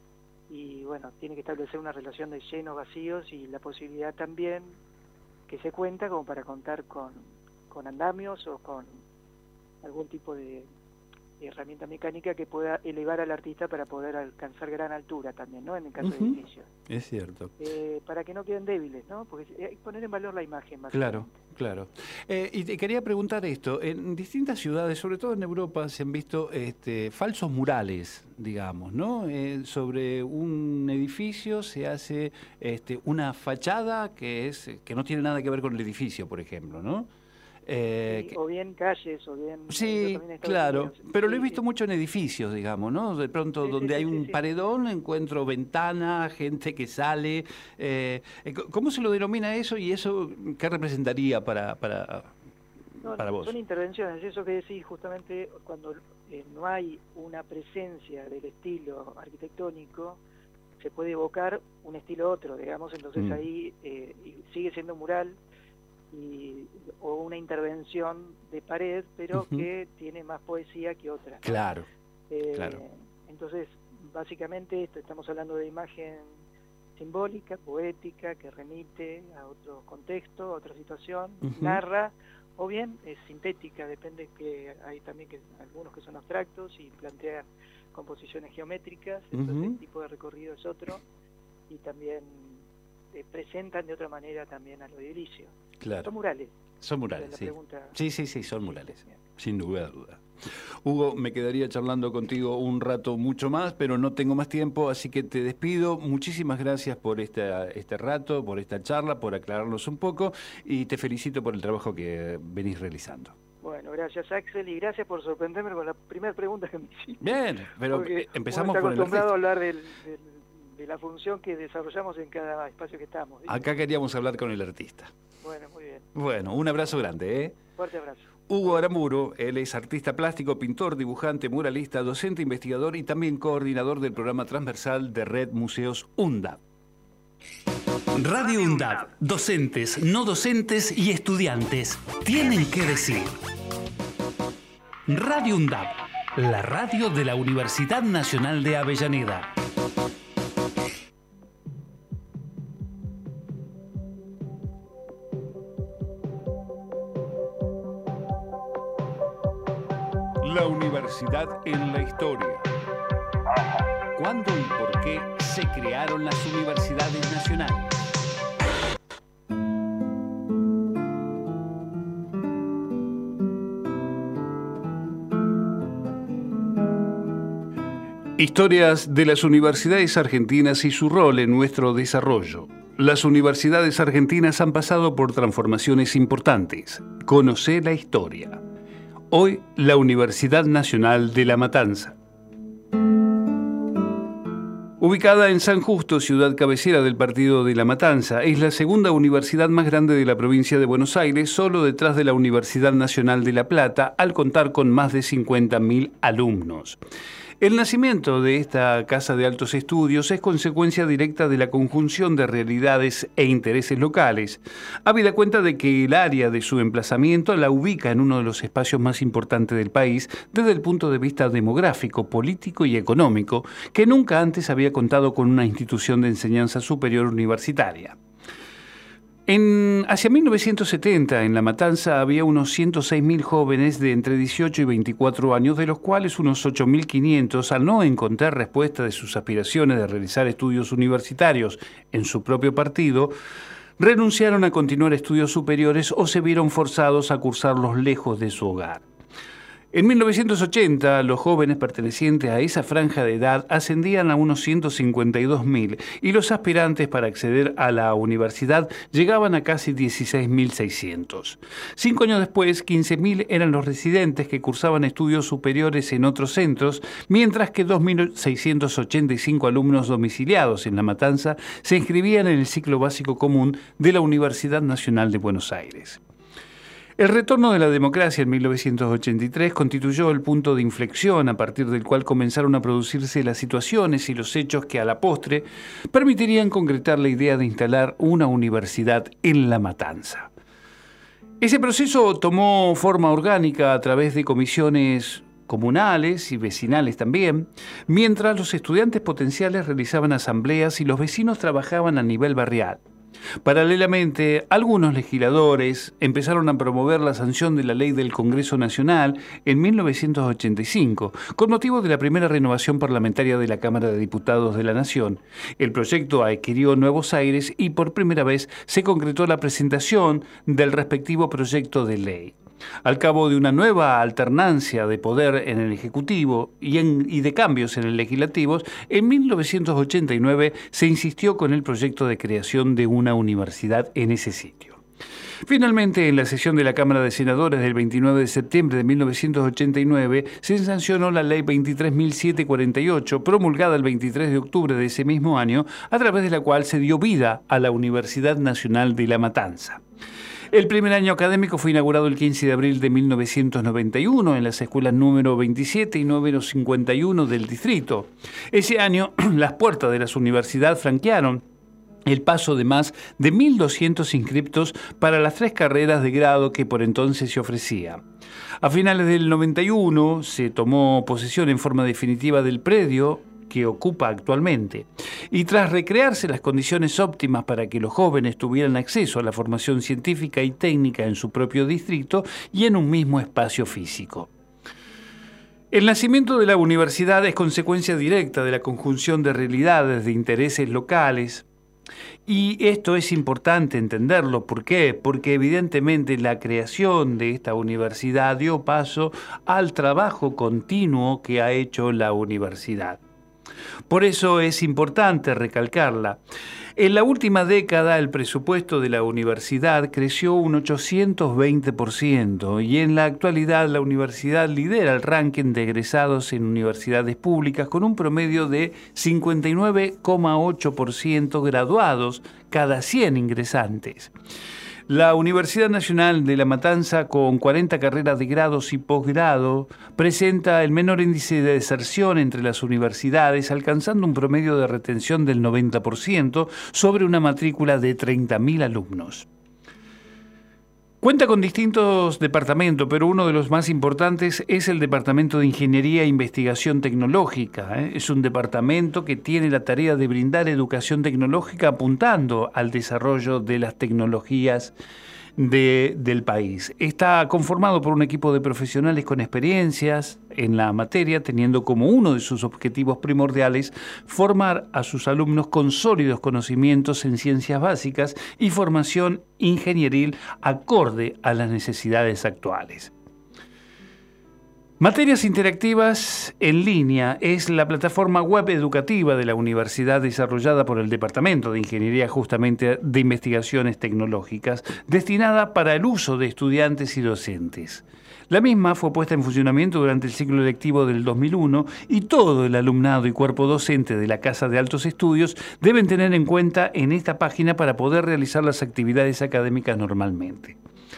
y bueno, tiene que establecer una relación de llenos vacíos y la posibilidad también que se cuenta como para contar con, con andamios o con algún tipo de herramienta mecánica que pueda elevar al artista para poder alcanzar gran altura también, ¿no?, en el caso de Ujú. edificios. Es cierto. Eh, para que no queden débiles, ¿no? Porque hay que poner en valor la imagen más. Claro, claro. Eh, y te quería preguntar esto. En distintas ciudades, sobre todo en Europa, se han visto este, falsos murales, digamos, ¿no? Eh, sobre un edificio se hace este, una fachada que es que no tiene nada que ver con el edificio, por ejemplo, ¿no? Eh, Sí, o bien calles, o bien... Sí, también en Estados claro, Unidos. pero lo he Sí, visto sí. mucho en edificios, digamos, ¿no? De pronto, Sí, sí, donde sí, hay sí, un sí. paredón, encuentro ventana, gente que sale. eh, ¿Cómo se lo denomina eso y eso qué representaría para, para, No, para vos? son intervenciones, eso que decís justamente cuando eh, no hay una presencia del estilo arquitectónico, se puede evocar un estilo otro, digamos, entonces Mm. ahí eh, y sigue siendo mural y, o una intervención de pared, pero Uh-huh. que tiene más poesía que otra. Claro, Eh, claro. Entonces, básicamente esto, estamos hablando de imagen simbólica, poética, que remite a otro contexto, a otra situación, Ujú. narra, o bien es sintética, depende que hay también que algunos que son abstractos y plantean composiciones geométricas, entonces Ujú. el tipo de recorrido es otro, y también eh, presentan de otra manera también a lo edilicio. Claro. Son murales. Son La murales, sí. pregunta- Sí, sí, sí, son murales, sin lugar a duda. Hugo, me quedaría charlando contigo un rato mucho más, pero no tengo más tiempo, así que te despido. Muchísimas gracias por esta, este rato, por esta charla, por aclararnos un poco, y te felicito por el trabajo que venís realizando. Bueno, gracias Axel, y gracias por sorprenderme con la primera pregunta que me hiciste. Bien, pero Porque empezamos uno está con el acostumbrado artista. a hablar del, del- de la función que desarrollamos en cada espacio que estamos. ¿viste? Acá queríamos hablar con el artista. Bueno, muy bien. Bueno, un abrazo grande, ¿eh? Fuerte abrazo. Hugo Aramburu, él es artista plástico, pintor, dibujante, muralista, docente, investigador y también coordinador del programa transversal de Red Museos UNDAB. Radio UNDAB, docentes, no docentes y estudiantes tienen que decir. Radio UNDAB, la radio de la Universidad Nacional de Avellaneda. La universidad en la historia. ¿Cuándo y por qué se crearon las universidades nacionales? Historias de las universidades argentinas y su rol en nuestro desarrollo. Las universidades argentinas han pasado por transformaciones importantes. Conoce la historia. Hoy, la Universidad Nacional de La Matanza. Ubicada en San Justo, ciudad cabecera del partido de La Matanza, es la segunda universidad más grande de la provincia de Buenos Aires, solo detrás de la Universidad Nacional de La Plata, al contar con más de cincuenta mil alumnos. El nacimiento de esta casa de altos estudios es consecuencia directa de la conjunción de realidades e intereses locales, habida cuenta de que el área de su emplazamiento la ubica en uno de los espacios más importantes del país desde el punto de vista demográfico, político y económico, que nunca antes había contado con una institución de enseñanza superior universitaria. En, hacia mil novecientos setenta, en La Matanza, había unos ciento seis mil jóvenes de entre dieciocho y veinticuatro años, de los cuales unos ocho mil quinientos, al no encontrar respuesta de sus aspiraciones de realizar estudios universitarios en su propio partido, renunciaron a continuar estudios superiores o se vieron forzados a cursarlos lejos de su hogar. En mil novecientos ochenta, los jóvenes pertenecientes a esa franja de edad ascendían a unos ciento cincuenta y dos mil y los aspirantes para acceder a la universidad llegaban a casi dieciséis mil seiscientos. Cinco años después, quince mil eran los residentes que cursaban estudios superiores en otros centros, mientras que dos mil seiscientos ochenta y cinco alumnos domiciliados en La Matanza se inscribían en el ciclo básico común de la Universidad Nacional de Buenos Aires. El retorno de la democracia en mil novecientos ochenta y tres constituyó el punto de inflexión a partir del cual comenzaron a producirse las situaciones y los hechos que a la postre permitirían concretar la idea de instalar una universidad en La Matanza. Ese proceso tomó forma orgánica a través de comisiones comunales y vecinales también, mientras los estudiantes potenciales realizaban asambleas y los vecinos trabajaban a nivel barrial. Paralelamente, algunos legisladores empezaron a promover la sanción de la ley del Congreso Nacional en mil novecientos ochenta y cinco, con motivo de la primera renovación parlamentaria de la Cámara de Diputados de la Nación. El proyecto adquirió nuevos aires y por primera vez se concretó la presentación del respectivo proyecto de ley. Al cabo de una nueva alternancia de poder en el Ejecutivo y, en, y de cambios en el Legislativo, en mil novecientos ochenta y nueve se insistió con el proyecto de creación de una universidad en ese sitio. Finalmente, en la sesión de la Cámara de Senadores del veintinueve de septiembre de mil novecientos ochenta y nueve, se sancionó la Ley veintitrés mil setecientos cuarenta y ocho, promulgada el veintitrés de octubre de ese mismo año, a través de la cual se dio vida a la Universidad Nacional de La Matanza. El primer año académico fue inaugurado el quince de abril de mil novecientos noventa y uno en las escuelas número veintisiete y número cincuenta y uno del distrito. Ese año, las puertas de la universidad franquearon el paso de más de mil doscientos inscriptos para las tres carreras de grado que por entonces se ofrecía. A finales del noventa y uno se tomó posesión en forma definitiva del predio que ocupa actualmente. Y tras recrearse las condiciones óptimas para que los jóvenes tuvieran acceso a la formación científica y técnica en su propio distrito y en un mismo espacio físico. El nacimiento de la universidad es consecuencia directa de la conjunción de realidades, de intereses locales. Y esto es importante entenderlo. ¿Por qué? Porque evidentemente la creación de esta universidad dio paso al trabajo continuo que ha hecho la universidad. Por eso es importante recalcarla. En la última década el presupuesto de la universidad creció un ochocientos veinte por ciento y en la actualidad la universidad lidera el ranking de egresados en universidades públicas con un promedio de cincuenta y nueve coma ocho por ciento graduados cada cien ingresantes. La Universidad Nacional de La Matanza, con cuarenta carreras de grados y posgrado, presenta el menor índice de deserción entre las universidades, alcanzando un promedio de retención del noventa por ciento sobre una matrícula de treinta mil alumnos. Cuenta con distintos departamentos, pero uno de los más importantes es el Departamento de Ingeniería e Investigación Tecnológica. ¿eh? Es un departamento que tiene la tarea de brindar educación tecnológica apuntando al desarrollo de las tecnologías de, del país. Está conformado por un equipo de profesionales con experiencias en la materia, teniendo como uno de sus objetivos primordiales formar a sus alumnos con sólidos conocimientos en ciencias básicas y formación ingenieril acorde a las necesidades actuales. Materias Interactivas en Línea es la plataforma web educativa de la universidad desarrollada por el Departamento de Ingeniería justamente de Investigaciones Tecnológicas, destinada para el uso de estudiantes y docentes. La misma fue puesta en funcionamiento durante el ciclo lectivo del dos mil uno y todo el alumnado y cuerpo docente de la Casa de Altos Estudios deben tener en cuenta en esta página para poder realizar las actividades académicas normalmente.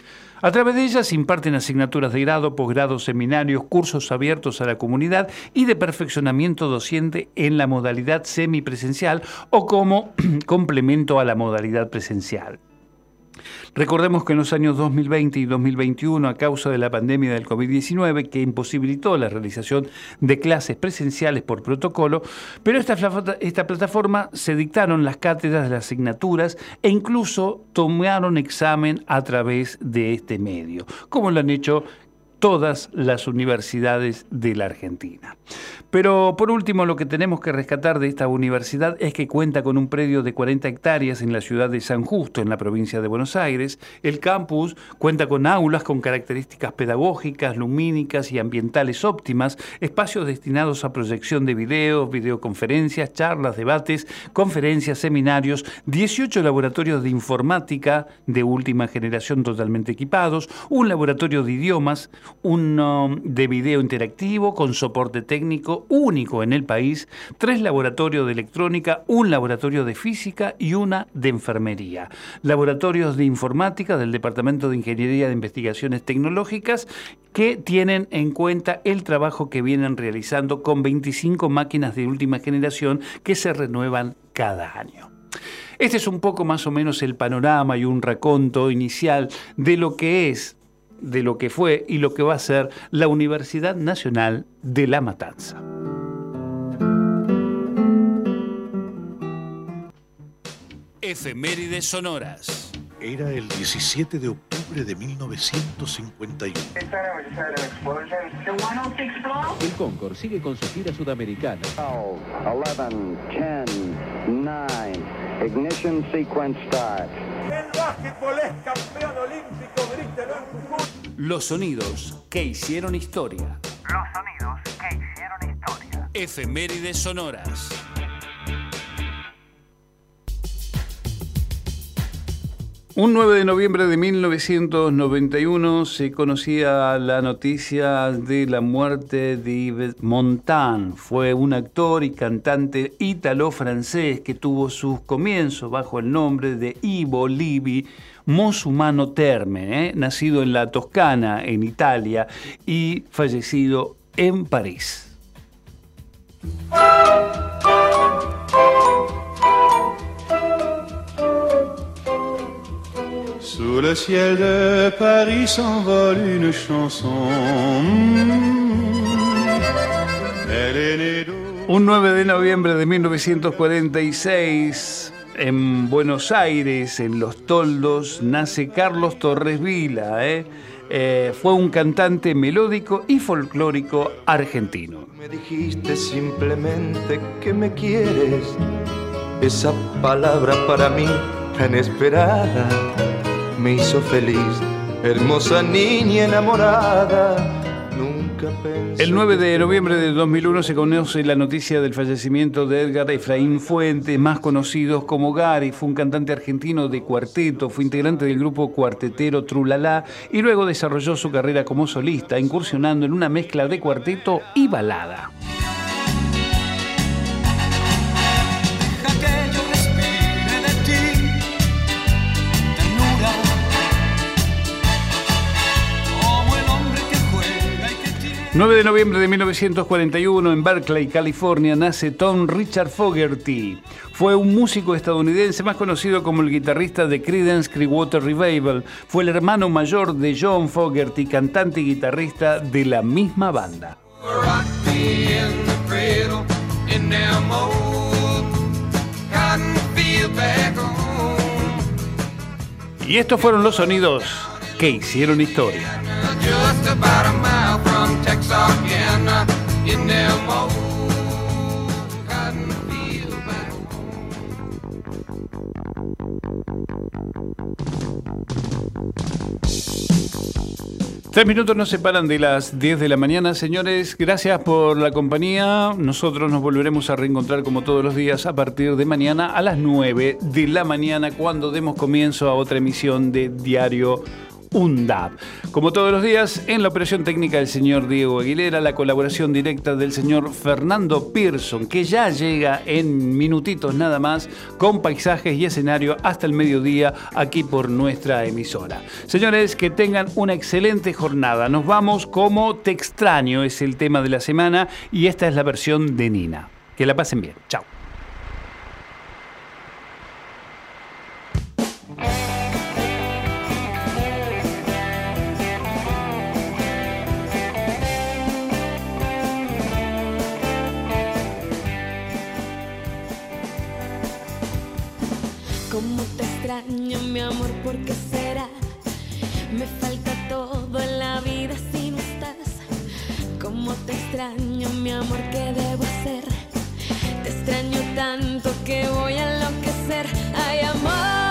A través de ellas se imparten asignaturas de grado, posgrado, seminarios, cursos abiertos a la comunidad y de perfeccionamiento docente en la modalidad semipresencial o como complemento a la modalidad presencial. Recordemos que en los años dos mil veinte y dos mil veintiuno, a causa de la pandemia del COVID diecinueve, que imposibilitó la realización de clases presenciales por protocolo, pero esta, esta plataforma se dictaron las cátedras de las asignaturas e incluso tomaron examen a través de este medio, como lo han hecho todas las universidades de la Argentina. Pero por último, lo que tenemos que rescatar de esta universidad es que cuenta con un predio de cuarenta hectáreas en la ciudad de San Justo, en la provincia de Buenos Aires. El campus cuenta con aulas con características pedagógicas, lumínicas y ambientales óptimas, espacios destinados a proyección de videos, videoconferencias, charlas, debates, conferencias, seminarios, dieciocho laboratorios de informática de última generación totalmente equipados, un laboratorio de idiomas, uno de video interactivo con soporte técnico único en el país, tres laboratorios de electrónica, un laboratorio de física y una de enfermería. Laboratorios de informática del Departamento de Ingeniería de Investigaciones Tecnológicas que tienen en cuenta el trabajo que vienen realizando con veinticinco máquinas de última generación que se renuevan cada año. Este es un poco más o menos el panorama y un raconto inicial de lo que es, de lo que fue y lo que va a ser la Universidad Nacional de La Matanza. Efemérides sonoras. Era el diecisiete de octubre de mil novecientos cincuenta y uno. El Concorde sigue con su gira sudamericana. once, diez, nueve, ignition sequence start. El básquetbol es campeón olímpico, grítelo en Jujuy. Los sonidos que hicieron historia. Los sonidos que hicieron historia. Efemérides sonoras. Un nueve de noviembre de mil novecientos noventa y uno se conocía la noticia de la muerte de Yves Montand. Fue un actor y cantante ítalo-francés que tuvo sus comienzos bajo el nombre de Ivo Livi Mosumano Terme, ¿eh? nacido en la Toscana, en Italia, y fallecido en París. Sous le ciel de Paris s'envole une chanson. Elle est née d'eau. Un nueve de noviembre de mil novecientos cuarenta y seis, en Buenos Aires, en Los Toldos, nace Carlos Torres Vila. ¿eh? Eh, fue un cantante melódico y folclórico argentino. Me dijiste simplemente que me quieres. Esa palabra para mí tan esperada me hizo feliz, hermosa niña enamorada. Nunca pensé. El nueve de noviembre de dos mil uno se conoce la noticia del fallecimiento de Edgar Efraín Fuentes, más conocido como Gary. Fue un cantante argentino de cuarteto, fue integrante del grupo cuartetero Trulala y luego desarrolló su carrera como solista, incursionando en una mezcla de cuarteto y balada. nueve de noviembre de mil novecientos cuarenta y uno, en Berkeley, California, nace Tom Richard Fogerty. Fue un músico estadounidense más conocido como el guitarrista de Creedence Clearwater Revival. Fue el hermano mayor de John Fogerty, cantante y guitarrista de la misma banda. Y estos fueron los sonidos que hicieron historia. Just about a mile from Texarkana, in them old cotton fields back Tres minutos nos separan de las diez de la mañana, señores. Gracias por la compañía. Nosotros nos volveremos a reencontrar como todos los días a partir de mañana a las nueve de la mañana, cuando demos comienzo a otra emisión de Diario UNDAB. Como todos los días, en la operación técnica del señor Diego Aguilera, la colaboración directa del señor Fernando Pearson, que ya llega en minutitos nada más, con paisajes y escenario hasta el mediodía aquí por nuestra emisora. Señores, que tengan una excelente jornada. Nos vamos como Te extraño, es el tema de la semana, y esta es la versión de Nina. Que la pasen bien. Chao. Cómo te extraño, mi amor, ¿por qué será? Me falta todo en la vida si no estás. Cómo te extraño, mi amor, ¿qué debo hacer? Te extraño tanto que voy a enloquecer. Ay, amor.